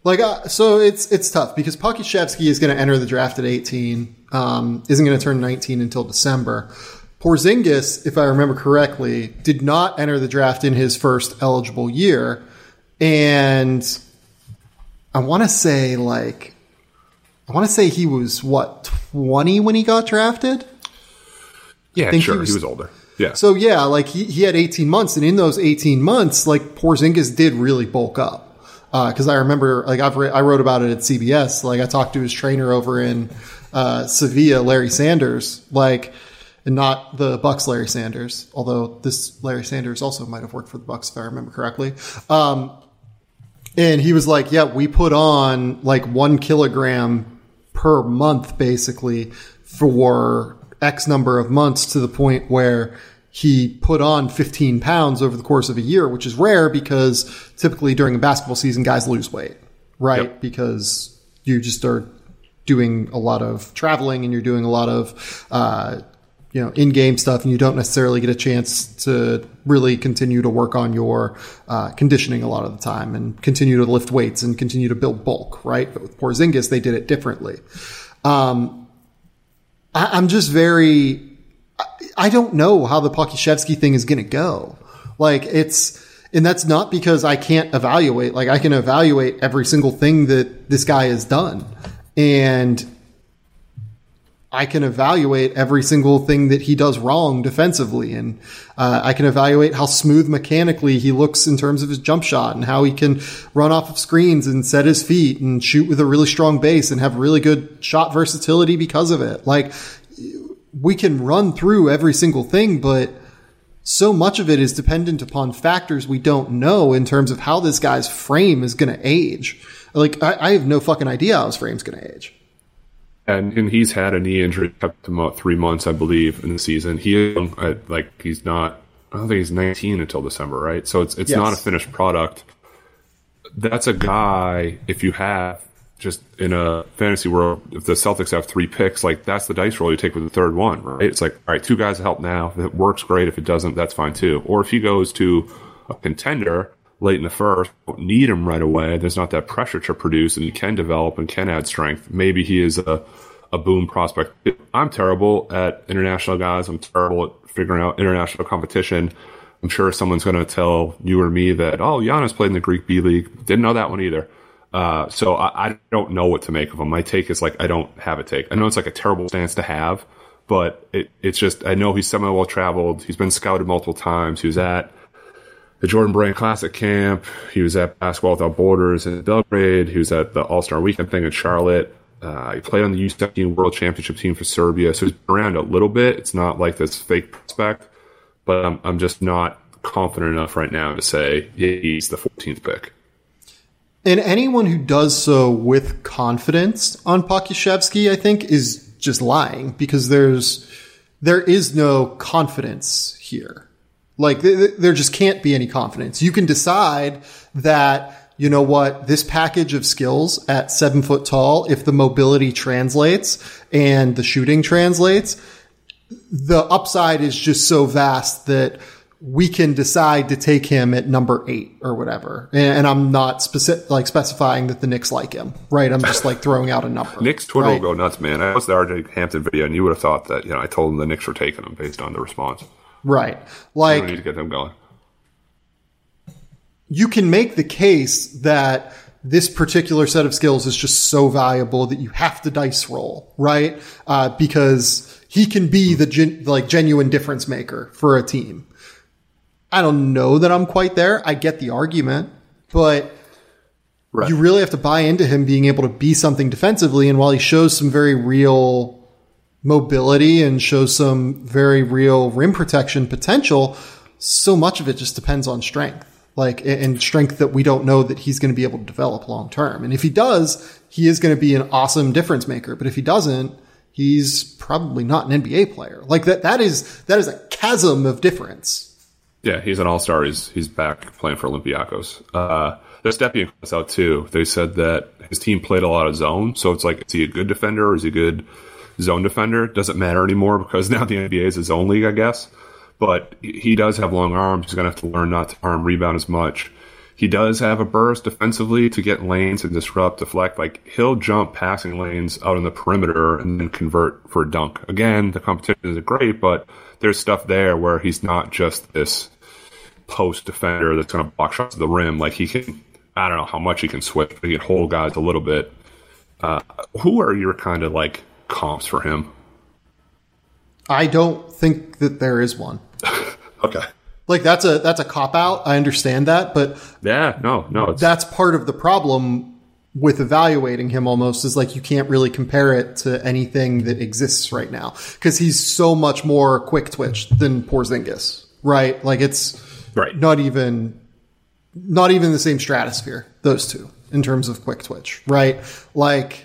So it's tough because Pokusevski is going to enter the draft at 18, isn't going to turn 19 until December. Porzingis, if I remember correctly, did not enter the draft in his first eligible year. And I want to say he was 20 when he got drafted? Yeah, sure. He was older. Yeah. So yeah, he had 18 months, and in those 18 months, Porzingis did really bulk up. Cause I remember, I wrote about it at CBS. I talked to his trainer over in, Sevilla, Larry Sanders, and not the Bucks Larry Sanders, although this Larry Sanders also might have worked for the Bucks if I remember correctly. And he was like, yeah, we put on 1 kilogram per month basically for X number of months, to the point where he put on 15 pounds over the course of a year, which is rare because typically during a basketball season, guys lose weight, right? Yep. Because you just are doing a lot of traveling and you're doing a lot of, in-game stuff, and you don't necessarily get a chance to really continue to work on your conditioning a lot of the time and continue to lift weights and continue to build bulk, right? But with Porzingis, they did it differently. I'm just I don't know how the Pokusevski thing is going to go. And that's not because I can't evaluate. I can evaluate every single thing that this guy has done. And I can evaluate every single thing that he does wrong defensively. And I can evaluate how smooth mechanically he looks in terms of his jump shot and how he can run off of screens and set his feet and shoot with a really strong base and have really good shot versatility because of it. We can run through every single thing, but so much of it is dependent upon factors we don't know in terms of how this guy's frame is going to age. I have no fucking idea how his frame's going to age. And he's had a knee injury, kept him about 3 months, I believe, in the season. He's not, I don't think he's 19 until December, right? So it's yes. Not a finished product. That's a guy, if you have, just in a fantasy world, if the Celtics have 3 picks, that's the dice roll you take with the third one, right? It's all right, 2 guys to help now. If it works, great. If it doesn't, that's fine too. Or if he goes to a contender late in the first, don't need him right away, there's not that pressure to produce, and he can develop and can add strength. Maybe he is a boom prospect. I'm terrible at international guys. I'm terrible at figuring out international competition. I'm sure someone's going to tell you or me that, Giannis played in the Greek B League. Didn't know that one either. So I don't know what to make of him. My take is I don't have a take. I know it's a terrible stance to have, but it's just, I know he's semi well traveled. He's been scouted multiple times. He was at the Jordan Brand Classic camp. He was at Basketball Without Borders in Belgrade. He was at the All-Star Weekend thing in Charlotte. He played on the U17 World Championship team for Serbia. So he's been around a little bit. It's not like this fake prospect, but I'm just not confident enough right now to say he's the 14th pick. And anyone who does so with confidence on Pokusevski, I think, is just lying, because there is no confidence here. There just can't be any confidence. You can decide that, you know what, this package of skills at 7 foot tall, if the mobility translates and the shooting translates, the upside is just so vast that we can decide to take him at number 8 or whatever. And I'm not specifying that the Knicks like him, right? I'm just throwing out a number. Knicks Twitter will go nuts, man. I posted the RJ Hampton video, and you would have thought that, I told them the Knicks were taking him based on the response. Right. We need to get them going. You can make the case that this particular set of skills is just so valuable that you have to dice roll, right? Because he can be the genuine difference maker for a team. I don't know that I'm quite there. I get the argument, but right. You really have to buy into him being able to be something defensively. And while he shows some very real mobility and shows some very real rim protection potential, so much of it just depends on strength, and strength that we don't know that he's going to be able to develop long term. And if he does, he is going to be an awesome difference maker. But if he doesn't, he's probably not an NBA player. That is a chasm of difference. Yeah, he's an all-star. He's back playing for Olympiacos. They're stepping us out too. They said that his team played a lot of zone, so it's is he a good defender or is he a good zone defender? It doesn't matter anymore because now the NBA is a zone league, I guess. But he does have long arms. He's going to have to learn not to arm rebound as much. he does have a burst defensively to get lanes and disrupt, deflect. Like, he'll jump passing lanes out on the perimeter and then convert for a dunk. Again, the competition isn't great, but there's stuff there where he's not just this post defender that's going to block shots at the rim. Like, he can, I don't know how much he can switch, but he can hold guys a little bit. Who are your kind of like comps for him? I don't think that there is one. Okay. Like, that's a cop out. I understand that, but yeah, no, that's part of the problem with evaluating him. Almost is like you can't really compare it to anything that exists right now because he's so much more quick twitch than Porzingis, right? Like, it's right. Not even the same stratosphere, those two, in terms of quick twitch, right? Like,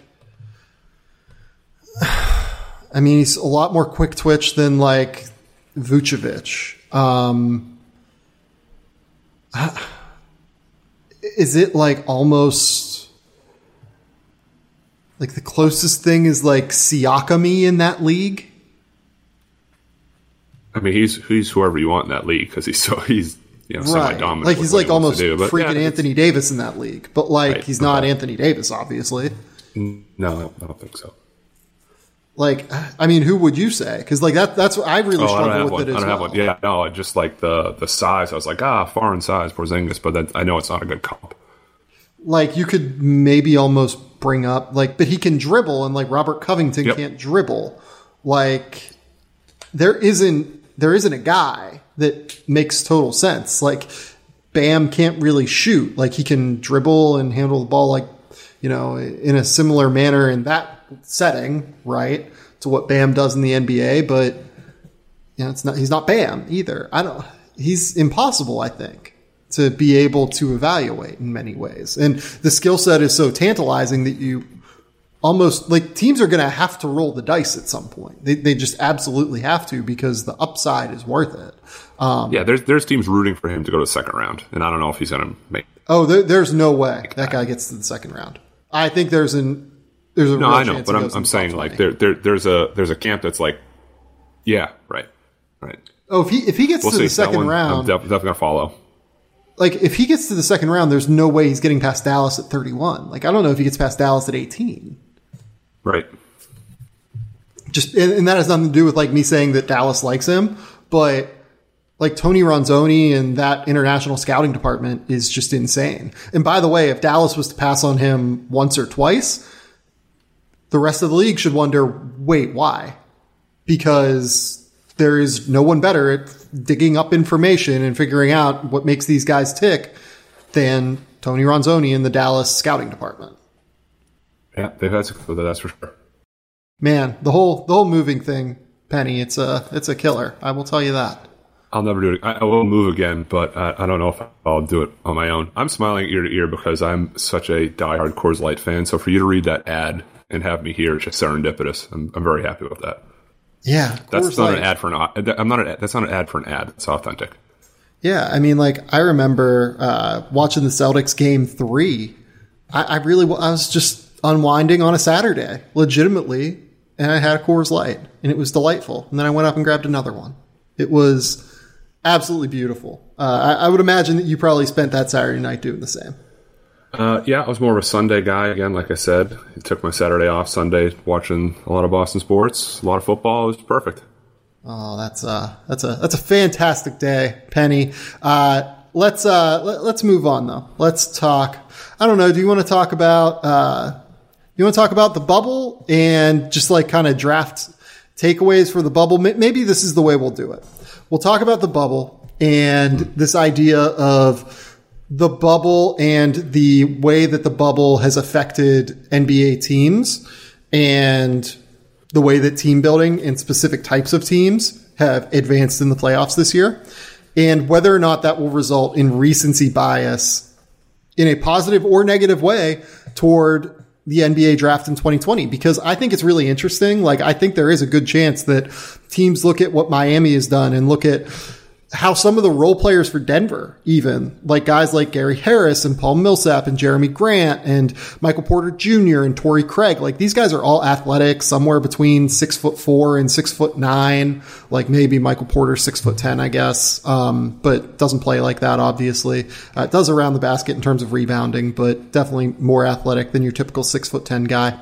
I mean, he's a lot more quick twitch than like Vucevic. Is it like almost like the closest thing is like Siakam in that league? I mean, he's whoever you want in that league because he's right. semi-dominant. Like, he's like almost freaking Anthony Davis in that league, but like right. he's not Anthony Davis, obviously. No, I don't think so. Like, I mean, who would you say? Because like that's what I really struggle with it as well. I don't have one. Yeah, no, just like the size. I was like, foreign size Porzingis, but then I know it's not a good comp. Like, you could maybe almost bring up like, but he can dribble, and like Robert Covington can't dribble. Like, there isn't a guy that makes total sense. Like, Bam can't really shoot. Like, he can dribble and handle the ball like, you know, in a similar manner in that setting, right, to what Bam does in the NBA, but you know, he's not Bam either. He's impossible, I think, to be able to evaluate in many ways. And the skill set is so tantalizing that you almost like teams are going to have to roll the dice at some point. They just absolutely have to because the upside is worth it. There's teams rooting for him to go to the second round, and I don't know if he's going to make. Oh, there's no way that guy gets to the second round. I think there's a no, I know, but I'm saying like there's a camp that's like, yeah, right. Oh, if he gets to the second round, I'm definitely gonna follow. Like, if he gets to the second round, there's no way he's getting past Dallas at 31. Like, I don't know if he gets past Dallas at 18. Right. Just and that has nothing to do with like me saying that Dallas likes him, but like Tony Ronzoni and that international scouting department is just insane. And by the way, if Dallas was to pass on him once or twice, the rest of the league should wonder, wait, why? Because there is no one better at digging up information and figuring out what makes these guys tick than Tony Ronzoni and the Dallas scouting department. Yeah, they've had success with it, that's for sure. Man, the whole moving thing, Penny, it's a killer. I will tell you that. I'll never do it. I will move again, but I don't know if I'll do it on my own. I'm smiling ear to ear because I'm such a diehard Coors Light fan. So for you to read that ad and have me here, it's just serendipitous. I'm very happy with that. Yeah, that's not an ad for an. That's not an ad for an ad. It's authentic. Yeah, I mean, like I remember watching the Celtics game 3. I was just unwinding on a Saturday, legitimately, and I had a Coors Light, and it was delightful. And then I went up and grabbed another one. It was absolutely beautiful. I would imagine that you probably spent that Saturday night doing the same. Yeah, I was more of a Sunday guy. Again, like I said, I took my Saturday off. Sunday, watching a lot of Boston sports, a lot of football. It was perfect. Oh, that's a fantastic day, Penny. Let's move on though. Let's talk. I don't know. Do you want to talk about the bubble and just like kind of draft takeaways for the bubble? Maybe this is the way we'll do it. We'll talk about the bubble and this idea of the bubble and the way that the bubble has affected NBA teams and the way that team building and specific types of teams have advanced in the playoffs this year, and whether or not that will result in recency bias in a positive or negative way toward the NBA draft in 2020, because I think it's really interesting. Like, I think there is a good chance that teams look at what Miami has done and look at how some of the role players for Denver, even like guys like Gary Harris and Paul Millsap and Jeremy Grant and Michael Porter Jr. and Torrey Craig, like these guys are all athletic, somewhere between 6'4" and 6'9", like maybe Michael Porter 6'10", I guess, but doesn't play like that, obviously. Does around the basket in terms of rebounding, but definitely more athletic than your typical 6'10" guy.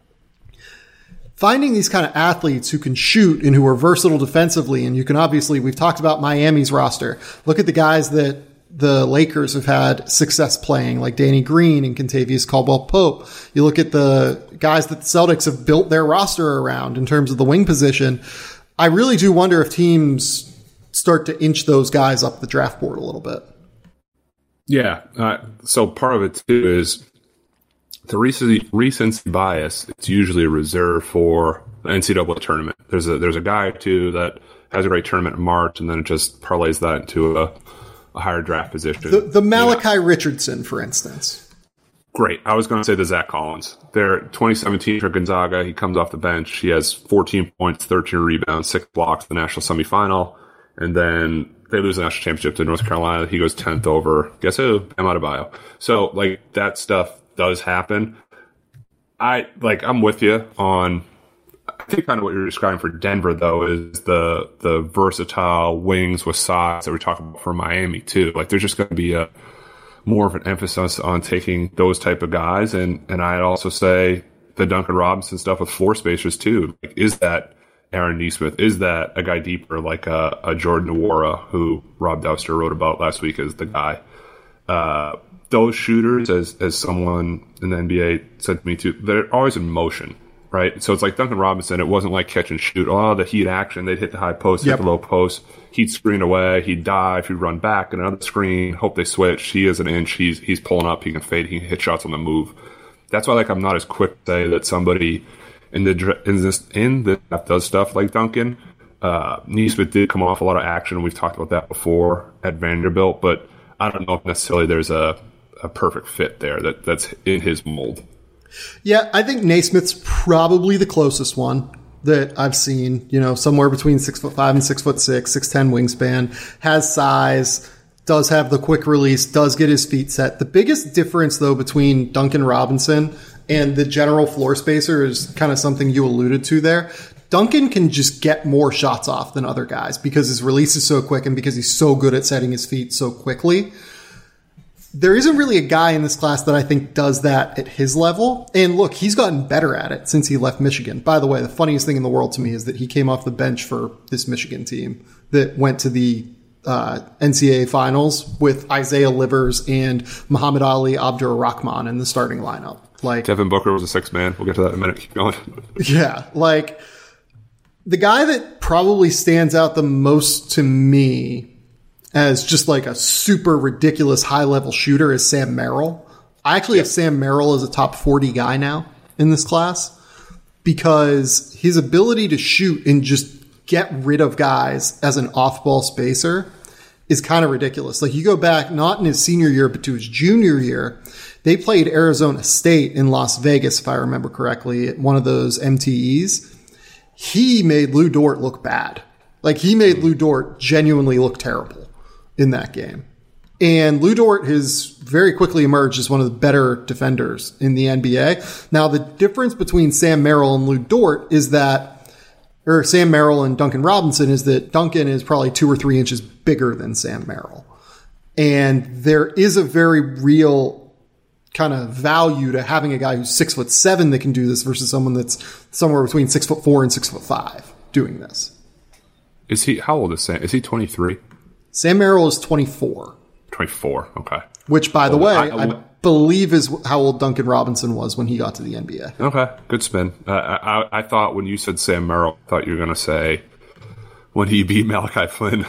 Finding these kind of athletes who can shoot and who are versatile defensively, and you can obviously, we've talked about Miami's roster. Look at the guys that the Lakers have had success playing, like Danny Green and Kentavious Caldwell-Pope. You look at the guys that the Celtics have built their roster around in terms of the wing position. I really do wonder if teams start to inch those guys up the draft board a little bit. Yeah. So part of it, too, is the recency bias. It's usually reserved for the NCAA tournament. There's a guy or two that has a great tournament in March, and then it just parlays that into a higher draft position. The Malachi Richardson, for instance. Great. I was going to say the Zach Collins. They're 2017 for Gonzaga. He comes off the bench. He has 14 points, 13 rebounds, 6 blocks in the national semifinal, and then they lose the national championship to North Carolina. He goes 10th over, guess who? Bam Adebayo. So, like, that stuff does happen. I'm with you on, I think kind of what you're describing for Denver, though, is the versatile wings with size that we're talking about for Miami, too. Like, there's just going to be more of an emphasis on taking those type of guys. And I'd also say the Duncan Robinson stuff with floor spacers, too. Like, is that Aaron Nesmith? Is that a guy deeper like a Jordan Nwora, who Rob Douster wrote about last week as the guy? Those shooters, as someone in the NBA said to me too, they're always in motion, right? So it's like Duncan Robinson. It wasn't like catch and shoot. Oh, the heat action. They'd hit the high post, hit the low post. He'd screen away. He'd dive. He'd run back. And another screen. Hope they switch. He is an inch. He's pulling up. He can fade. He can hit shots on the move. That's why I'm not as quick to say that somebody in the draft does stuff like Duncan. Nesmith did come off a lot of action. We've talked about that before at Vanderbilt, but I don't know if necessarily there's a perfect fit there that's in his mold. Yeah, I think Naismith's probably the closest one that I've seen, somewhere between 6'5" and 6'6", 6'10" wingspan, has size, does have the quick release, does get his feet set. The biggest difference, though, between Duncan Robinson and the general floor spacer is kind of something you alluded to there. Duncan can just get more shots off than other guys because his release is so quick and because he's so good at setting his feet so quickly. There isn't really a guy in this class that I think does that at his level. And look, he's gotten better at it since he left Michigan. By the way, the funniest thing in the world to me is that he came off the bench for this Michigan team that went to the NCAA finals with Isaiah Livers and Muhammad Ali Abdur-Rahman in the starting lineup. Like, Devin Booker was a sixth man. We'll get to that in a minute. Keep going. Yeah. Like, the guy that probably stands out the most to me as just like a super ridiculous high-level shooter is Sam Merrill. I actually have Sam Merrill as a top 40 guy now in this class because his ability to shoot and just get rid of guys as an off-ball spacer is kind of ridiculous. Like, you go back, not in his senior year, but to his junior year, they played Arizona State in Las Vegas, if I remember correctly, at one of those MTEs. He made Lou Dort look bad. Like, he made Lou Dort genuinely look terrible in that game. And Lou Dort has very quickly emerged as one of the better defenders in the NBA. Now, the difference between Sam Merrill and Lou Dort is that, or Sam Merrill and Duncan Robinson, is that Duncan is probably 2 or 3 inches bigger than Sam Merrill. And there is a very real kind of value to having a guy who's 6'7" that can do this versus someone that's somewhere between 6'4" and 6'5" doing this. How old is Sam? Is he 23? Sam Merrill is 24. 24, okay. Which, by the way, I believe is how old Duncan Robinson was when he got to the NBA. Okay, good spin. I thought when you said Sam Merrill, I thought you were going to say when he beat Malachi Flynn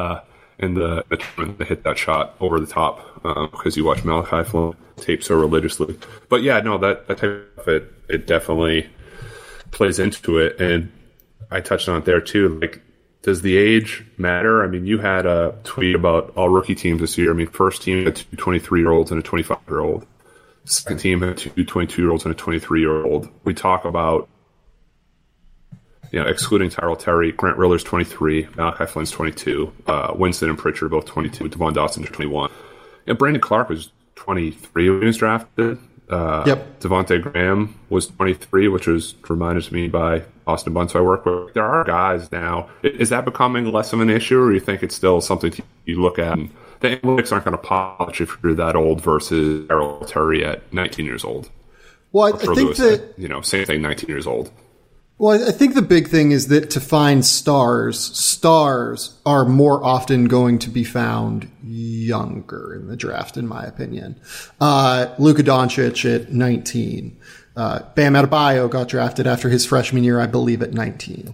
in the tournament to hit that shot over the top because you watch Malachi Flynn tape so religiously. But yeah, no, that type of it definitely plays into it. And I touched on it there too. Like, does the age matter? I mean, you had a tweet about all rookie teams this year. I mean, first team had 2 23-year-olds and a 25-year-old. Second team had 2 22-year-olds and a 23-year-old. We talk about excluding Tyrell Terry, Grant Riller's 23, Malachi Flynn's 22, Winston and Pritchard both 22, Devon Dotson 21. Brandon Clark was 23 when he was drafted. Devontae Graham was 23, which was reminded me by Austin Bunce I work with. There are guys now. Is that becoming less of an issue, or you think it's still something you look at? And the analytics aren't going to polish if you're that old versus Tyrell Terry at 19 years old. Well, I think Lewis that at, same thing, 19 years old. Well, I think the big thing is that to find stars are more often going to be found younger in the draft, in my opinion. Luka Doncic at 19. Bam Adebayo got drafted after his freshman year, I believe, at 19.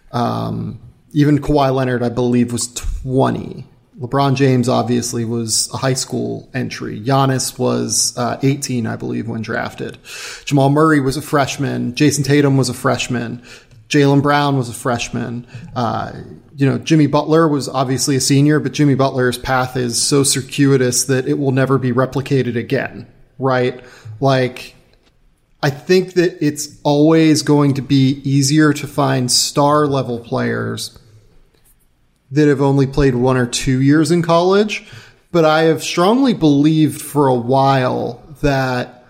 Even Kawhi Leonard, I believe, was 20. LeBron James obviously was a high school entry. Giannis was 18, I believe, when drafted. Jamal Murray was a freshman. Jason Tatum was a freshman. Jaylen Brown was a freshman. Jimmy Butler was obviously a senior, but Jimmy Butler's path is so circuitous that it will never be replicated again, right? Like, I think that it's always going to be easier to find star-level players that have only played 1 or 2 years in college. But I have strongly believed for a while that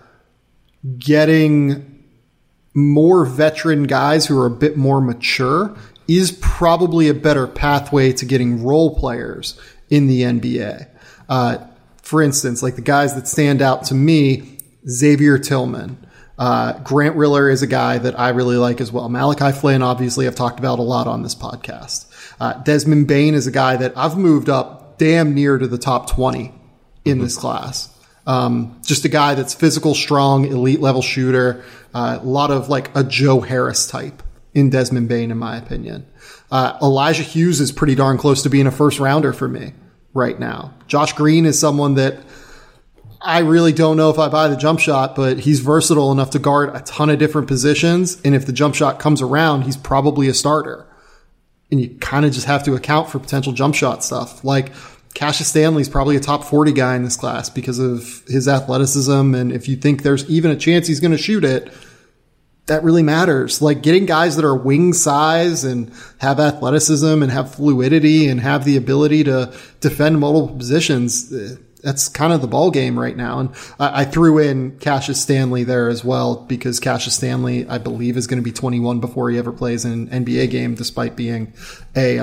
getting more veteran guys who are a bit more mature is probably a better pathway to getting role players in the NBA. For instance, like the guys that stand out to me, Xavier Tillman. Grant Riller is a guy that I really like as well. Malachi Flynn, obviously, I've talked about a lot on this podcast. Desmond Bane is a guy that I've moved up damn near to the top 20 in this class. Just a guy that's physical, strong, elite level shooter. A lot of like a Joe Harris type in Desmond Bane, in my opinion. Elijah Hughes is pretty darn close to being a first rounder for me right now. Josh Green is someone that I really don't know if I buy the jump shot, but he's versatile enough to guard a ton of different positions. And if the jump shot comes around, he's probably a starter. And you kind of just have to account for potential jump shot stuff. Like Cassius Stanley's probably a top 40 guy in this class because of his athleticism. And if you think there's even a chance he's going to shoot it, that really matters. Like getting guys that are wing size and have athleticism and have fluidity and have the ability to defend multiple positions, that's kind of the ball game right now. And I threw in Cassius Stanley there as well because Cassius Stanley, I believe, is going to be 21 before he ever plays an NBA game, despite being a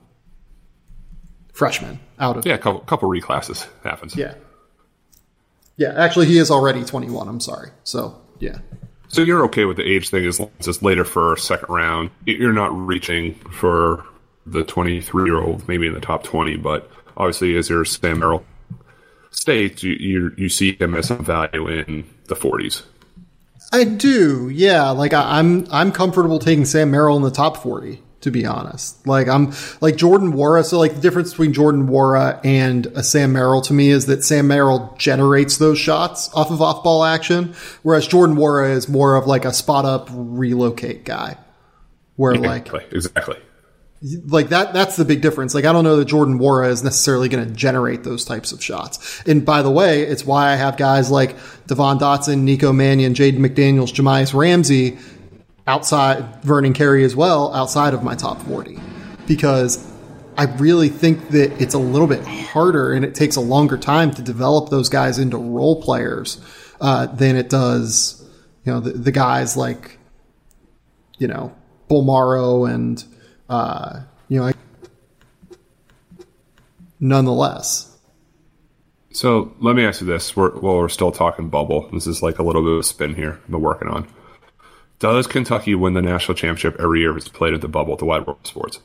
freshman out of. Yeah, a couple reclasses happens. Yeah. Yeah, actually, he is already 21. I'm sorry. So, yeah. So you're okay with the age thing as long as it's later for a second round. You're not reaching for the 23-year-old, maybe in the top 20, but obviously as your Sam Merrill states, you see him as some value in the 40s. I do, yeah. Like I'm comfortable taking Sam Merrill in the top 40, to be honest. Like I'm like Jordan Nwora. So like the difference between Jordan Nwora and a Sam Merrill to me is that Sam Merrill generates those shots off of off-ball action, whereas Jordan Nwora is more of like a spot-up relocate guy. Where exactly. Like that's the big difference. Like I don't know that Jordan Nwora is necessarily going to generate those types of shots. And by the way, it's why I have guys like Devon Dotson, Nico Mannion, Jaden McDaniels, Jahmias Ramsey outside, Vernon Carey as well, outside of my top 40. Because I really think that it's a little bit harder and it takes a longer time to develop those guys into role players than it does, the guys like, Bolmaro and nonetheless. So let me ask you this: we're still talking bubble. This is like a little bit of a spin here I've been working on. Does Kentucky win the national championship every year if it's played at the bubble at the Wide World of Sports?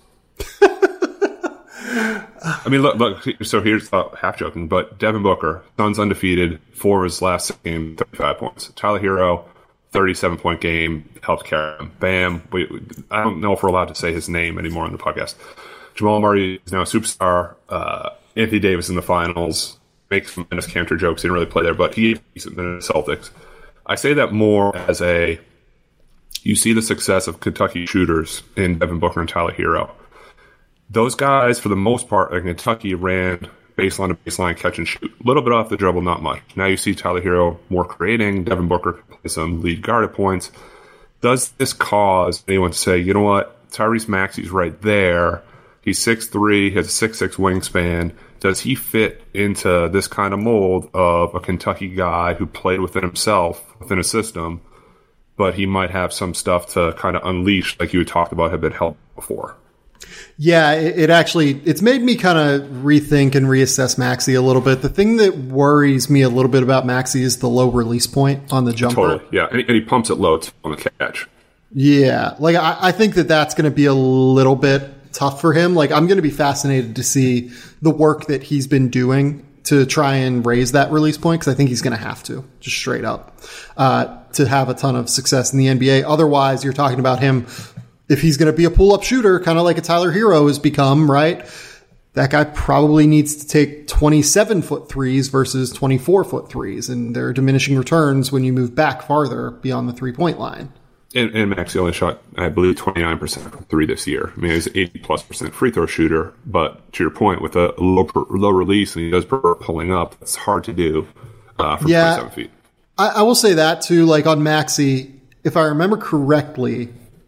I mean, look. So here's half joking, but Devin Booker, Suns undefeated, 4 of his last 6 games, 35 points. Tyler Hero, 37-point game, helped carry him. Bam. I don't know if we're allowed to say his name anymore on the podcast. Jamal Murray is now a superstar. Anthony Davis in the finals. Makes tremendous counter jokes. He didn't really play there, but he's in the Celtics. I say that more as you see the success of Kentucky shooters in Devin Booker and Tyler Hero. Those guys, for the most part, in Kentucky ran baseline to baseline, catch and shoot. A little bit off the dribble, not much. Now you see Tyler Hero more creating. Devin Booker can play some lead guard at points. Does this cause anyone to say, you know what? Tyrese Maxey's right there. He's 6'3", has a 6'6" wingspan. Does he fit into this kind of mold of a Kentucky guy who played within himself, within a system, but he might have some stuff to kind of unleash, like you had talked about, have been helped before? Yeah, it's made me kind of rethink and reassess Maxey a little bit. The thing that worries me a little bit about Maxey is the low release point on the jumper. Totally, yeah. And he pumps it low on the catch. Yeah, like I think that's going to be a little bit tough for him. Like, I'm going to be fascinated to see the work that he's been doing to try and raise that release point, because I think he's going to have to, just straight up, to have a ton of success in the NBA. Otherwise, you're talking about him, if he's going to be a pull-up shooter, kind of like a Tyler Hero has become, right? That guy probably needs to take 27-foot threes versus 24-foot threes, and there are diminishing returns when you move back farther beyond the three-point line. And Maxey only shot, I believe, 29% from three this year. I mean, he's an 80+% free throw shooter, but to your point, with a low release and he does prefer pulling up, it's hard to do from 27 feet. I will say that too. Like on Maxey, if I remember correctly,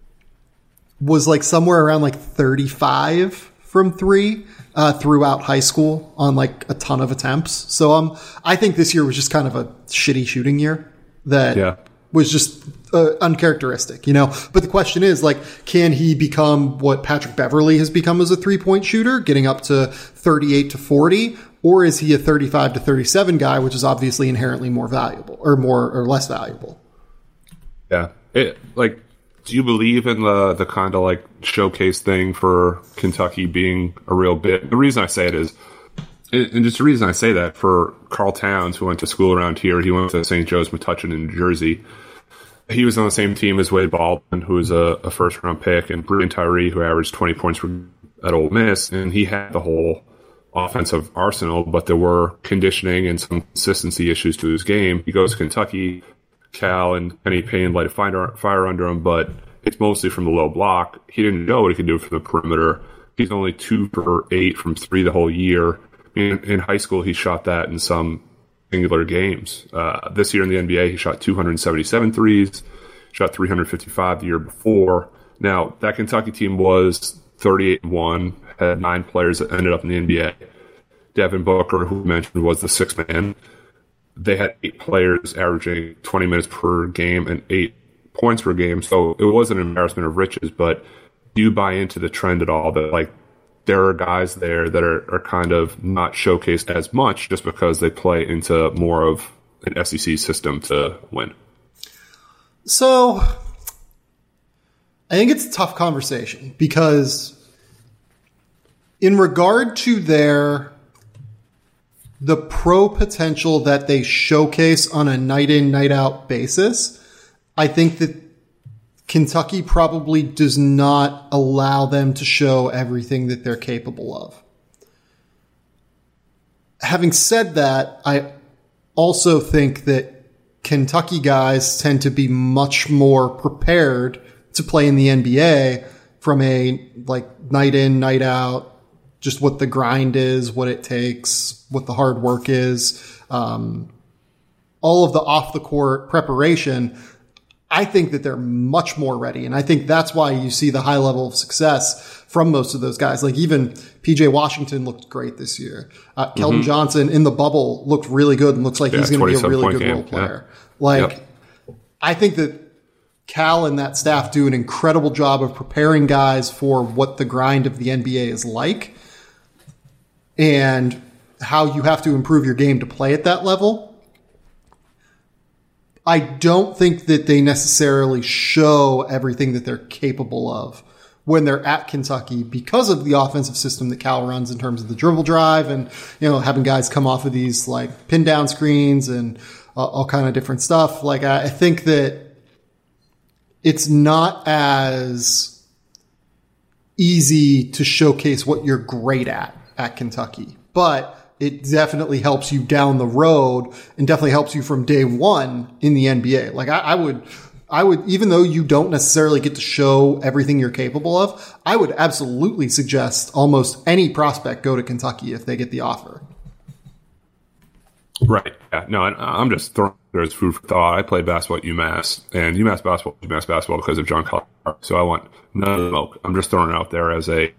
was like somewhere around like 35 from three throughout high school on like a ton of attempts. So I think this year was just kind of a shitty shooting year that was just uncharacteristic, you know. But the question is, like, can he become what Patrick Beverley has become as a three-point shooter, getting up to 38 to 40, or is he a 35 to 37 guy, which is obviously inherently more valuable or less valuable? Yeah. Do you believe in the kind of like showcase thing for Kentucky being a real bit? The reason I say it is, and just the reason I say that, for Carl Towns, who went to school around here, he went to St. Joe's Metuchen in New Jersey. He was on the same team as Wade Baldwin, who was a first-round pick, and Brian Tyree, who averaged 20 points at Ole Miss, and he had the whole offensive arsenal, but there were conditioning and some consistency issues to his game. He goes to Kentucky, Cal and Kenny Payne light a fire under him, but it's mostly from the low block. He didn't know what he could do from the perimeter. He's only 2 for 8 from three the whole year. In high school, he shot that in some singular games. This year in the NBA, he shot 277 threes, shot 355 the year before. Now, that Kentucky team was 38-1, had 9 players that ended up in the NBA. Devin Booker, who we mentioned, was the sixth man. They had 8 players averaging 20 minutes per game and 8 points per game. So it was an embarrassment of riches, but do you buy into the trend at all that, like, there are guys there that are kind of not showcased as much just because they play into more of an SEC system to win? So I think it's a tough conversation, because in regard to the pro potential that they showcase on a night in, night out basis, I think that Kentucky probably does not allow them to show everything that they're capable of. Having said that, I also think that Kentucky guys tend to be much more prepared to play in the NBA from a like night in, night out, just what the grind is, what it takes, what the hard work is, all of the off the court preparation. I think that they're much more ready. And I think that's why you see the high level of success from most of those guys. Like even PJ Washington looked great this year. Keldon Johnson in the bubble looked really good and looks like he's going to be a really good role player. I think that Cal and that staff do an incredible job of preparing guys for what the grind of the NBA is like and how you have to improve your game to play at that level. I don't think that they necessarily show everything that they're capable of when they're at Kentucky because of the offensive system that Cal runs in terms of the dribble drive and, you know, having guys come off of these like pin down screens and all kind of different stuff. Like, I think that it's not as easy to showcase what you're great at Kentucky, but it definitely helps you down the road and definitely helps you from day one in the NBA. Like I would, even though you don't necessarily get to show everything you're capable of, I would absolutely suggest almost any prospect go to Kentucky if they get the offer. Right. Yeah, no, I'm just throwing there as food for thought. I played basketball at UMass, and UMass basketball because of John Collar. So I want none of the smoke. I'm just throwing it out there as an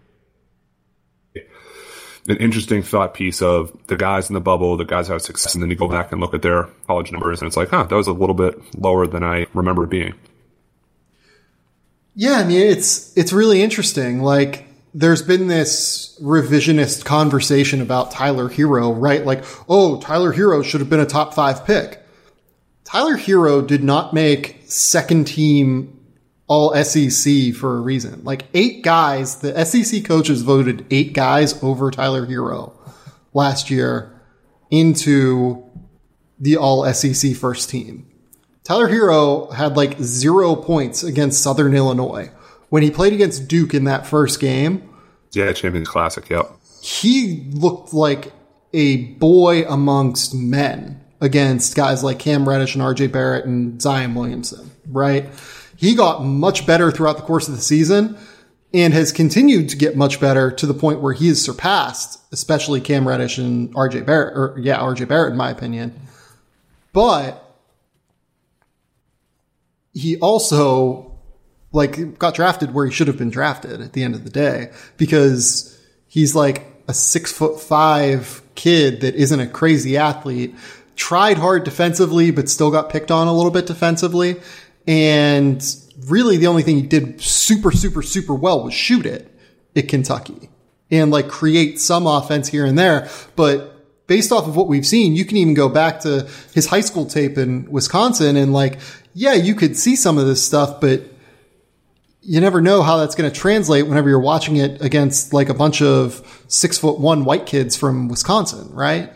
interesting thought piece of the guys in the bubble, the guys who have success, and then you go back and look at their college numbers, and it's like, that was a little bit lower than I remember it being. Yeah, I mean, it's really interesting. Like, there's been this revisionist conversation about Tyler Hero, right? Like, oh, Tyler Hero should have been a top 5 pick. Tyler Hero did not make second team all SEC for a reason. Like 8 guys, the SEC coaches voted 8 guys over Tyler Hero last year into the all SEC first team. Tyler Hero had like 0 points against Southern Illinois. When he played against Duke in that first game, yeah, Champions Classic, yep. He looked like a boy amongst men against guys like Cam Reddish and RJ Barrett and Zion Williamson, right? He got much better throughout the course of the season and has continued to get much better to the point where he has surpassed, especially Cam Reddish and RJ Barrett, in my opinion. But he also got drafted where he should have been drafted at the end of the day, because he's like a 6'5" kid that isn't a crazy athlete, tried hard defensively, but still got picked on a little bit defensively. And really the only thing he did super, super, super well was shoot it at Kentucky and like create some offense here and there. But based off of what we've seen, you can even go back to his high school tape in Wisconsin and you could see some of this stuff, but you never know how that's going to translate whenever you're watching it against like a bunch of 6'1" white kids from Wisconsin, right?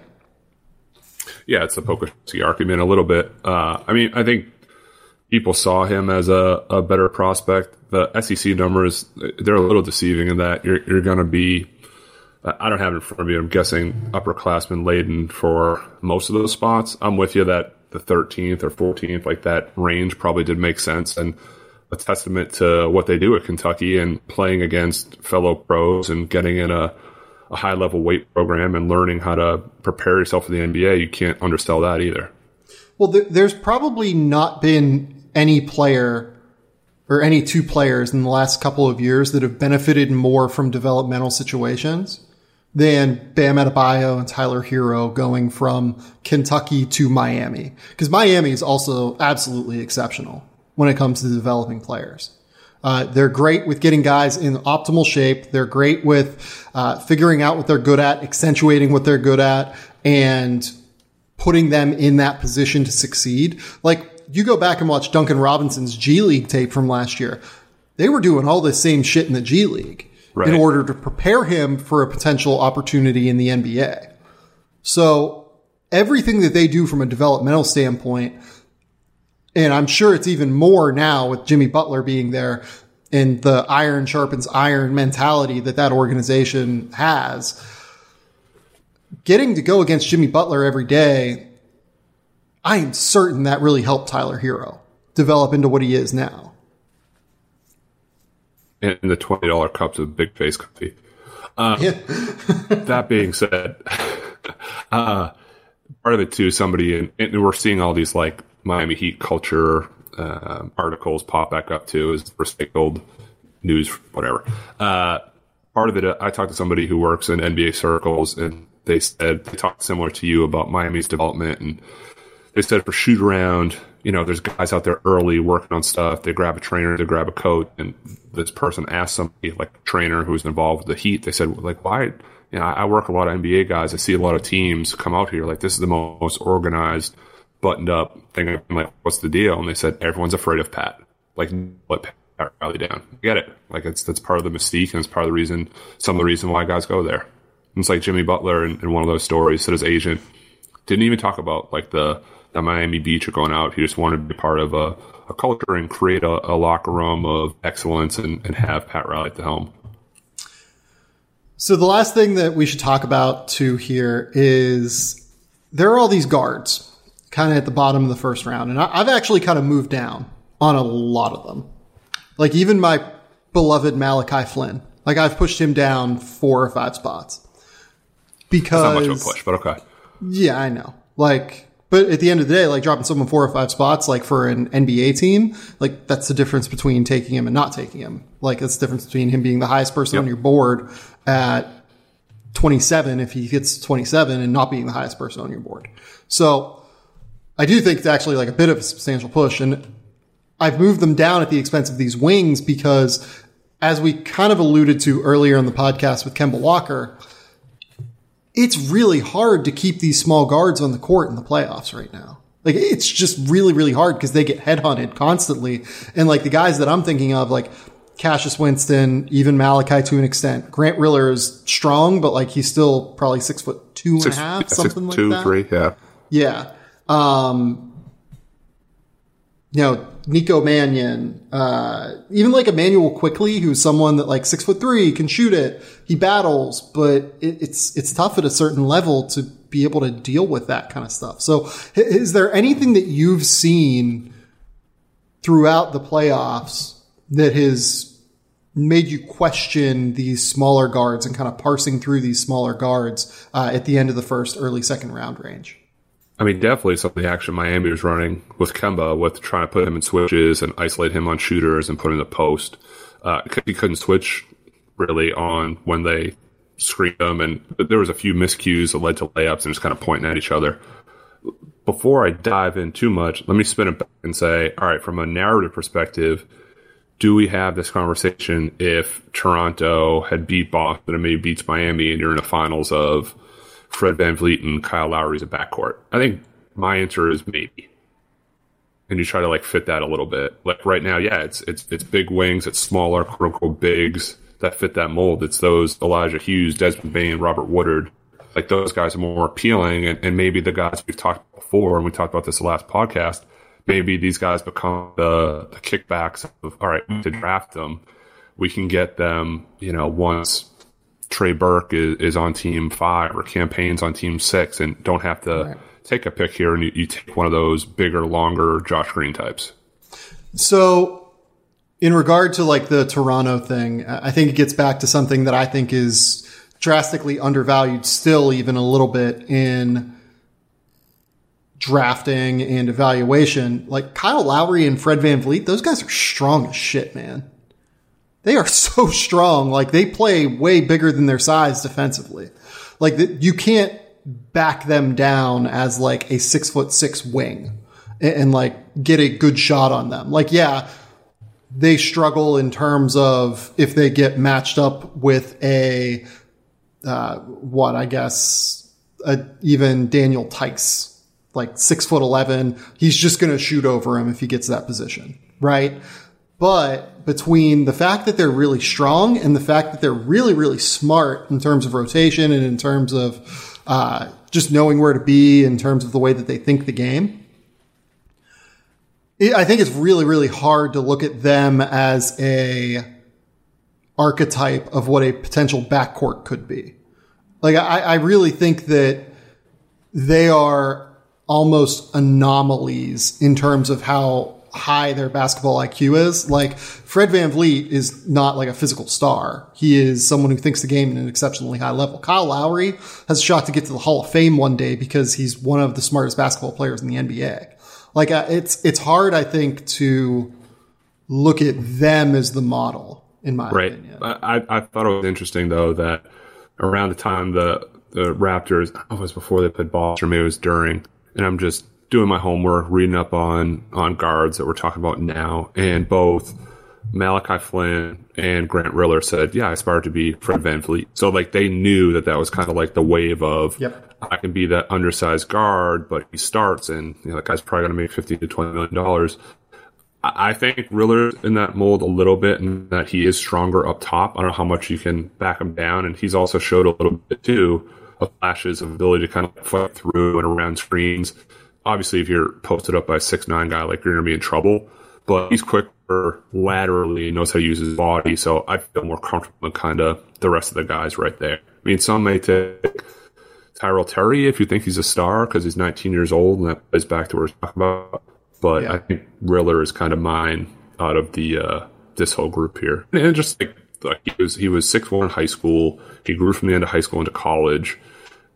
Yeah, it's the Pokusevski argument a little bit. I think people saw him as a better prospect. The SEC numbers, they're a little deceiving in that you're going to be, I don't have it in front of me, I'm guessing upperclassmen laden for most of those spots. I'm with you that the 13th or 14th, like that range probably did make sense, and a testament to what they do at Kentucky and playing against fellow pros and getting in a high-level weight program and learning how to prepare yourself for the NBA. You can't undersell that either. Well, there's probably not been any player or any 2 players in the last couple of years that have benefited more from developmental situations than Bam Adebayo and Tyler Hero going from Kentucky to Miami. Because Miami is also absolutely exceptional when it comes to developing players. They're great with getting guys in optimal shape. They're great with figuring out what they're good at, accentuating what they're good at, and putting them in that position to succeed. Like, you go back and watch Duncan Robinson's G League tape from last year. They were doing all the same shit in the G League in order to prepare him for a potential opportunity in the NBA. So everything that they do from a developmental standpoint, and I'm sure it's even more now with Jimmy Butler being there and the iron sharpens iron mentality that organization has. Getting to go against Jimmy Butler every day, I am certain that really helped Tyler Hero develop into what he is now. And the $20 cups of Big Face coffee. That being said, part of it too, somebody, and we're seeing all these like Miami Heat culture articles pop back up too, is recycled news, whatever. Part of it, I talked to somebody who works in NBA circles, and they talked similar to you about Miami's development, and they said for shoot around, there's guys out there early working on stuff. They grab a trainer, they grab a coach, and this person asked somebody like a trainer who's involved with the Heat. They said, like, why? I work a lot of NBA guys. I see a lot of teams come out here. Like, this is the most organized, buttoned up thing. I'm like, what's the deal? And they said, everyone's afraid of Pat. Like, let Pat rally down. I get it. Like, that's part of the mystique, and it's part of the reason, some of the reason why guys go there. And it's like Jimmy Butler in one of those stories said his agent didn't even talk about like the Miami Beach or going out. He just wanted to be part of a culture and create a locker room of excellence and have Pat Riley at the helm. So the last thing that we should talk about too here is there are all these guards kind of at the bottom of the first round. And I've actually kind of moved down on a lot of them. Like even my beloved Malachi Flynn, like I've pushed him down 4 or 5 spots. Because it's not much of a push, but okay. Yeah, I know. Like But at the end of the day, like dropping someone 4 or 5 spots, like for an NBA team, like that's the difference between taking him and not taking him. Like that's the difference between him being the highest person on your board at 27 if he hits 27 and not being the highest person on your board. So I do think it's actually like a bit of a substantial push. And I've moved them down at the expense of these wings because, as we kind of alluded to earlier in the podcast with Kemba Walker, it's really hard to keep these small guards on the court in the playoffs right now. Like, it's just really, really hard because they get headhunted constantly. And like the guys that I'm thinking of, like Cassius Winston, even Malachi to an extent. Grant Riller is strong, but like he's still probably 6'2.5", something like that. 6'2", 3", yeah. Yeah. Nico Mannion, even like Emmanuel Quickly, who's someone that like 6'3" can shoot it. He battles, but it's tough at a certain level to be able to deal with that kind of stuff. So is there anything that you've seen throughout the playoffs that has made you question these smaller guards and kind of parsing through these smaller guards at the end of the first, early second round range? I mean, definitely some of the action Miami was running with Kemba, with trying to put him in switches and isolate him on shooters and put him in the post. He couldn't switch really on when they screened him, and there was a few miscues that led to layups and just kind of pointing at each other. Before I dive in too much, let me spin it back and say, all right, from a narrative perspective, do we have this conversation if Toronto had beat Boston and maybe beats Miami and you're in the finals of Fred VanVleet and Kyle Lowry's a backcourt? I think my answer is maybe. And you try to like fit that a little bit. Like right now, yeah, it's big wings, it's smaller, quote unquote bigs that fit that mold. It's those Elijah Hughes, Desmond Bane, Robert Woodard. Like those guys are more appealing, and maybe the guys we've talked about before, and we talked about this the last podcast, maybe these guys become the kickbacks of, all right, to draft them. We can get them, once Trey Burke is on team 5 or Campaign's on team 6 and don't have to take a pick here, and you take one of those bigger, longer Josh Green types. So in regard to like the Toronto thing, I think it gets back to something that I think is drastically undervalued still, even a little bit in drafting and evaluation. Like Kyle Lowry and Fred VanVleet, those guys are strong as shit, man. They are so strong. Like they play way bigger than their size defensively. Like you can't back them down as like a 6'6" wing and like get a good shot on them. Like, yeah, they struggle in terms of if they get matched up with even Daniel Tice, like 6'11", he's just going to shoot over him if he gets that position. Right. But between the fact that they're really strong and the fact that they're really, really smart in terms of rotation and in terms of just knowing where to be in terms of the way that they think the game, I think it's really, really hard to look at them as a archetype of what a potential backcourt could be. Like, I really think that they are almost anomalies in terms of how high their basketball IQ is. Like, Fred VanVleet is not like a physical star. He is someone who thinks the game at an exceptionally high level. Kyle Lowry has a shot to get to the Hall of Fame one day because he's one of the smartest basketball players in the NBA. Like, it's hard, I think, to look at them as the model, in my opinion. I thought it was interesting, though, that around the time the Raptors, it was before they played Boston, or maybe it was during, and I'm just doing my homework, reading up on guards that we're talking about now, and both Malachi Flynn and Grant Riller said, yeah, I aspire to be Fred VanVleet. So, like, they knew that was kind of like the wave of, I can be that undersized guard, but he starts, and that guy's probably going to make $15 to $20 million. I think Riller's in that mold a little bit, and that he is stronger up top. I don't know how much you can back him down, and he's also showed a little bit, too, of flashes of ability to kind of fight through and around screens. Obviously, if you're posted up by a 6'9" guy, like, you're going to be in trouble. But he's quicker laterally, knows how to use his body, so I feel more comfortable than kind of the rest of the guys right there. I mean, some may take Tyrell Terry if you think he's a star because he's 19 years old, and that plays back to what we're talking about. But I think Riller is kind of mine out of the this whole group here. And just like he was 6'1" in high school. He grew from the end of high school into college.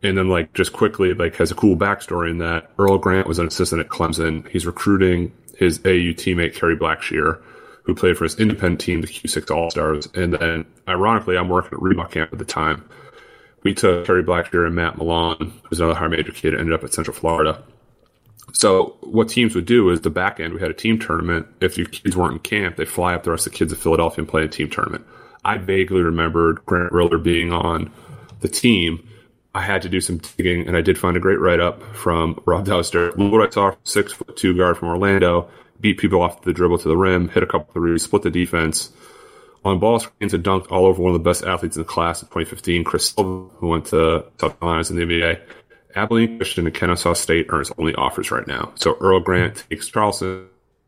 And then, like, just quickly, like, has a cool backstory in that Earl Grant was an assistant at Clemson. He's recruiting his AU teammate, Kerry Blackshear, who played for his independent team, the Q6 All-Stars. And then, ironically, I'm working at Reebok camp at the time. We took Kerry Blackshear and Matt Milan, who's another high major kid, ended up at Central Florida. So what teams would do is the back end, we had a team tournament. If your kids weren't in camp, they fly up the rest of the kids of Philadelphia and play a team tournament. I vaguely remembered Grant Riller being on the team. I had to do some digging, and I did find a great write-up from Rob Dauster. Look what I saw, 6'2" guard from Orlando, beat people off the dribble to the rim, hit a couple threes, split the defense. On ball screens and dunked all over one of the best athletes in the class in 2015, Chris Silva, who went to South Carolina in the NBA. Abilene Christian and Kennesaw State are his only offers right now. So Earl Grant takes Charleston,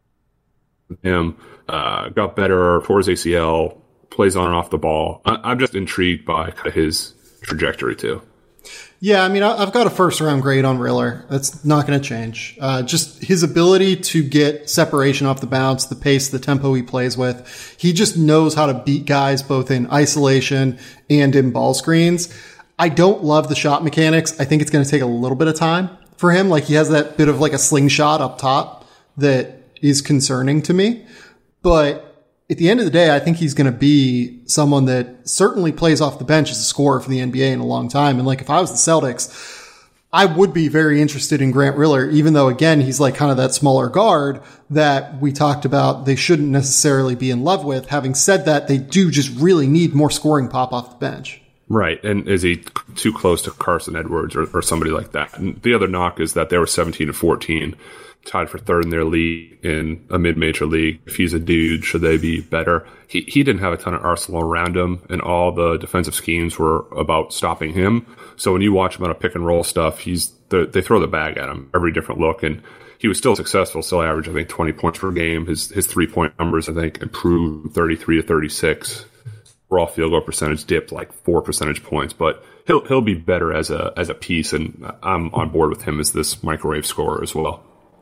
got better, tore his ACL, plays on and off the ball. I'm just intrigued by kind of his trajectory too. Yeah, I mean, I've got a first-round grade on Riller. That's not going to change. Just his ability to get separation off the bounce, the pace, the tempo he plays with. He just knows how to beat guys both in isolation and in ball screens. I don't love the shot mechanics. I think it's going to take a little bit of time for him. Like, he has that bit of like a slingshot up top that is concerning to me. But at the end of the day, I think he's going to be someone that certainly plays off the bench as a scorer for the NBA in a long time. And like, if I was the Celtics, I would be very interested in Grant Riller, even though, again, he's like kind of that smaller guard that we talked about they shouldn't necessarily be in love with. Having said that, they do just really need more scoring pop off the bench. Right. And is he too close to Carson Edwards or somebody like that? And the other knock is that they were 17-14, tied for third in their league in a mid-major league. If he's a dude, should they be better? He didn't have a ton of arsenal around him, and all the defensive schemes were about stopping him. So when you watch him on a pick and roll stuff, they throw the bag at him every different look, and he was still successful, still averaged, I think, 20 points per game. His 3-point numbers, I think, improved 33 to 36. Raw field goal percentage dipped like 4 percentage points, but he'll be better as a piece, and I'm on board with him as this microwave scorer as well.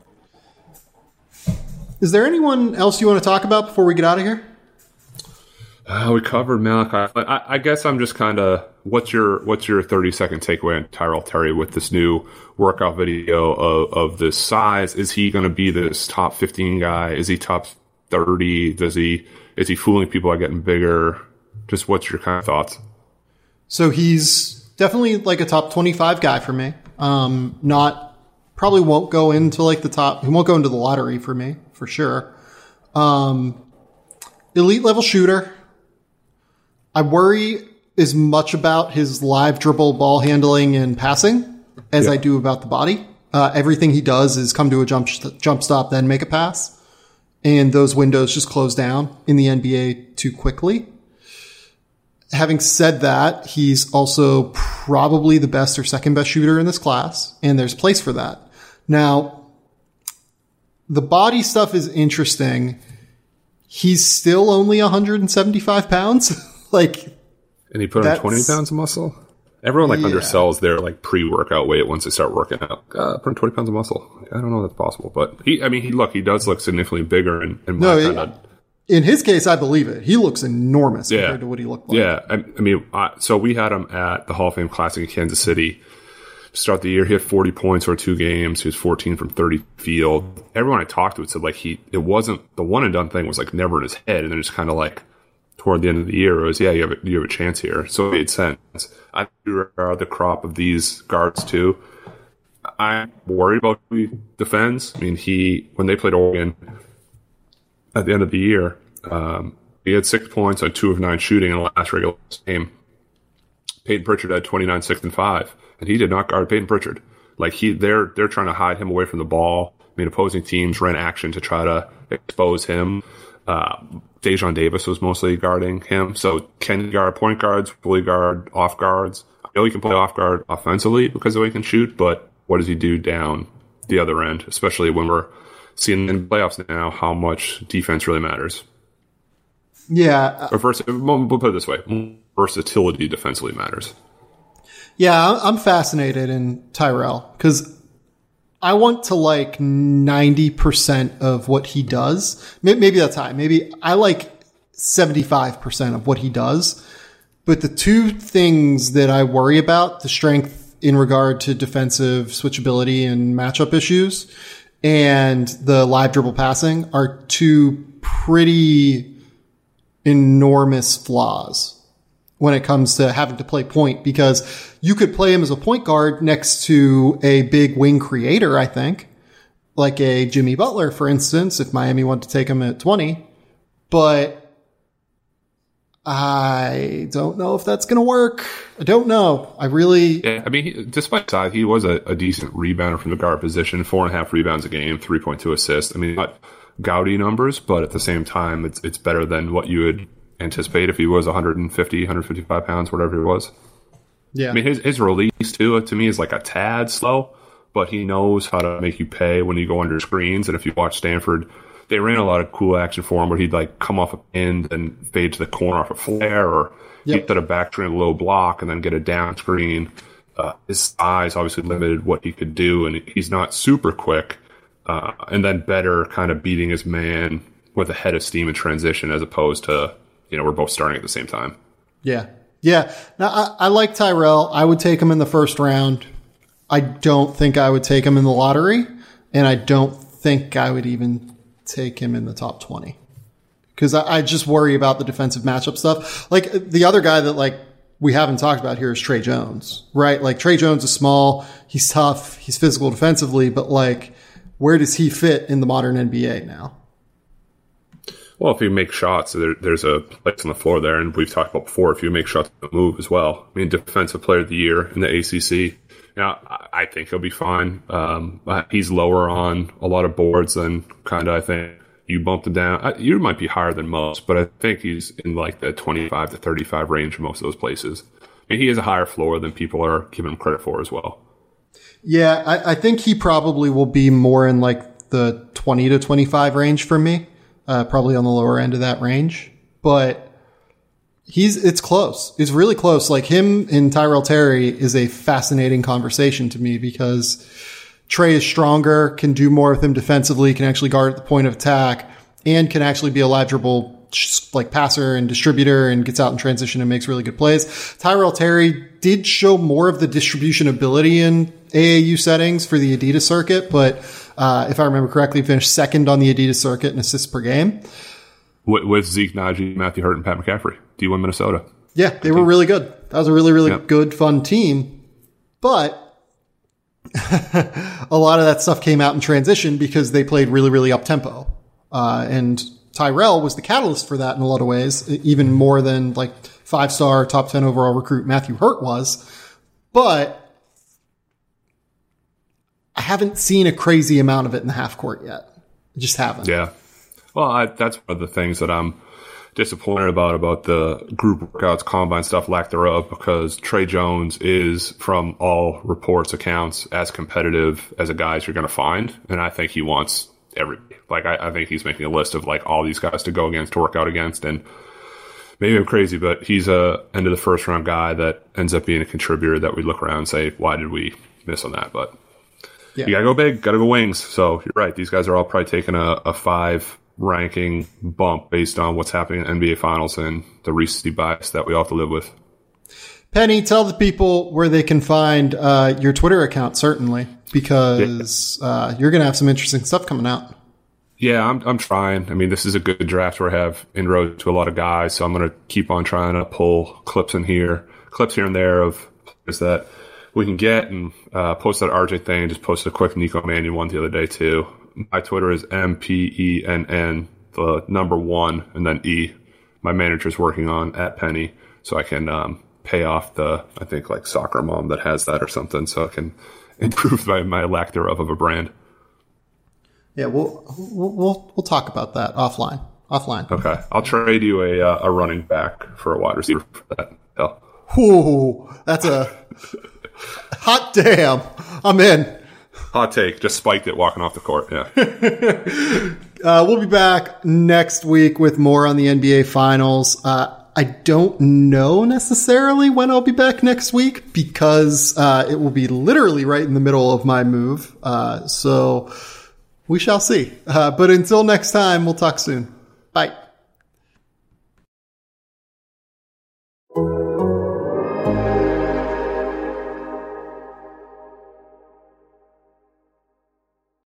Is there anyone else you want to talk about before we get out of here? We covered Malachi. I guess I'm just kind of, what's your 30-second takeaway on Tyrell Terry with this new workout video of this size? Is he going to be this top 15 guy? Is he top 30? Is he fooling people by getting bigger? Just what's your kind of thoughts? So he's definitely like a top 25 guy for me. Probably won't go into like the top. He won't go into the lottery for me, for sure. Elite level shooter. I worry as much about his live dribble ball handling and passing as I do about the body. Everything he does is come to a jump stop, then make a pass. And those windows just close down in the NBA too quickly. Having said that, he's also probably the best or second best shooter in this class, and there's place for that. Now, the body stuff is interesting. He's still only 175 pounds. And he put on 20 pounds of muscle? Everyone undersells their pre-workout weight once they start working out. Put on 20 pounds of muscle. I don't know if that's possible, but he does look significantly bigger in his case, I believe it. He looks enormous compared to what he looked like. Yeah, so we had him at the Hall of Fame Classic in Kansas City. To start the year, he had 40 points over 2 games. He was 14 from 30 field. Everyone I talked to said it wasn't the one and done thing was never in his head, and then just kind of toward the end of the year it was you have a chance here. So it made sense. I are the crop of these guards too. I'm worried about who he defends. I mean, when they played Oregon at the end of the year, he had 6 points on 2 of 9 shooting in the last regular game. Peyton Pritchard had 29, 6, and 5, and he did not guard Peyton Pritchard. They're trying to hide him away from the ball. I mean, opposing teams ran action to try to expose him. Dejon Davis was mostly guarding him. So can he guard point guards, fully guard off guards? I know he can play off guard offensively because of the way he can shoot, but what does he do down the other end, especially when we're seeing in playoffs now how much defense really matters? Yeah. Or we'll put it this way. Versatility defensively matters. Yeah, I'm fascinated in Tyrell because I want to 90% of what he does. Maybe that's high. Maybe I like 75% of what he does. But the two things that I worry about, the strength in regard to defensive switchability and matchup issues, and the live dribble passing are two pretty enormous flaws when it comes to having to play point, because you could play him as a point guard next to a big wing creator, I think, like a Jimmy Butler, for instance, if Miami wanted to take him at 20. But I don't know if that's going to work. I don't know. Yeah, I mean, despite size, he was a decent rebounder from the guard position, 4.5 rebounds a game, 3.2 assists. I mean, not gaudy numbers, but at the same time, it's better than what you would anticipate if he was 155 pounds, whatever he was. Yeah. I mean, his release, too, to me, is like a tad slow, but he knows how to make you pay when you go under screens. And if you watch Stanford, they ran a lot of cool action for him where he'd like come off a pin and fade to the corner off a flare, or he'd set a back screen, a low block, and then get a down screen. His size obviously limited what he could do, and he's not super quick. And then better kind of beating his man with a head of steam in transition, as opposed to, we're both starting at the same time. Yeah. Yeah. Now, I like Tyrell. I would take him in the first round. I don't think I would take him in the lottery, and I don't think I would even take him in the top 20, because I just worry about the defensive matchup stuff. Like, the other guy that like we haven't talked about here is Trey Jones, right? Like, Trey Jones is small, he's tough, he's physical defensively, but like, where does he fit in the modern NBA now? Well, if you make shots, there's a place on the floor there, and we've talked about before, if you make shots that move as well. I mean, Defensive Player of the Year in the ACC. Now, I think he'll be fine. He's lower on a lot of boards than kind of, I think, you bumped him down. You might be higher than most, but I think he's in like the 25 to 35 range in most of those places. And he has a higher floor than people are giving him credit for as well. Yeah, I think he probably will be more in like the 20 to 25 range for me, probably on the lower end of that range. But it's close. It's really close. Like, him and Tyrell Terry is a fascinating conversation to me, because Trey is stronger, can do more with him defensively, can actually guard at the point of attack, and can actually be a live dribble like passer and distributor, and gets out in transition and makes really good plays. Tyrell Terry did show more of the distribution ability in AAU settings for the Adidas circuit, but if I remember correctly, finished second on the Adidas circuit in assists per game. With Zeke Naji, Matthew Hurt, and Pat McCaffrey. D1 Minnesota. Yeah, they were really good. That was a really, really good, fun team. But a lot of that stuff came out in transition because they played really, really up-tempo. And Tyrell was the catalyst for that in a lot of ways, even more than like 5-star, top 10 overall recruit Matthew Hurt was. But I haven't seen a crazy amount of it in the half court yet. I just haven't. Yeah. Well, that's one of the things that I'm disappointed about the group workouts, combine stuff, lack thereof, because Trey Jones is, from all reports, accounts, as competitive as a guy as you're going to find. And I think he wants everybody. Like, I think he's making a list of like all these guys to go against, to work out against. And maybe I'm crazy, but he's a end of the first round guy that ends up being a contributor that we look around and say, why did we miss on that? But you got to go big, got to go wings. So you're right. These guys are all probably taking a 5 ranking bump based on what's happening in NBA Finals and the recency bias that we all have to live with. Penny, tell the people where they can find your Twitter account, certainly, because you're going to have some interesting stuff coming out. Yeah, I'm trying. I mean, this is a good draft where I have inroads to a lot of guys, so I'm going to keep on trying to pull clips here and there of players that we can get, and post that RJ thing. Just posted a quick Nico Mannion one the other day, too. My Twitter is MPENN, the number 1, and then E. My manager's working on @Penny, so I can pay off the, I think, like soccer mom that has that or something, so I can improve my lack thereof of a brand. Yeah, we'll talk about that offline. Okay, I'll trade you a running back for a wide receiver for that. Hell. Ooh, that's a hot damn. I'm in. Hot take. Just spiked it walking off the court. Yeah. We'll be back next week with more on the NBA Finals. I don't know necessarily when I'll be back next week, because it will be literally right in the middle of my move. So we shall see. But until next time, we'll talk soon. Bye.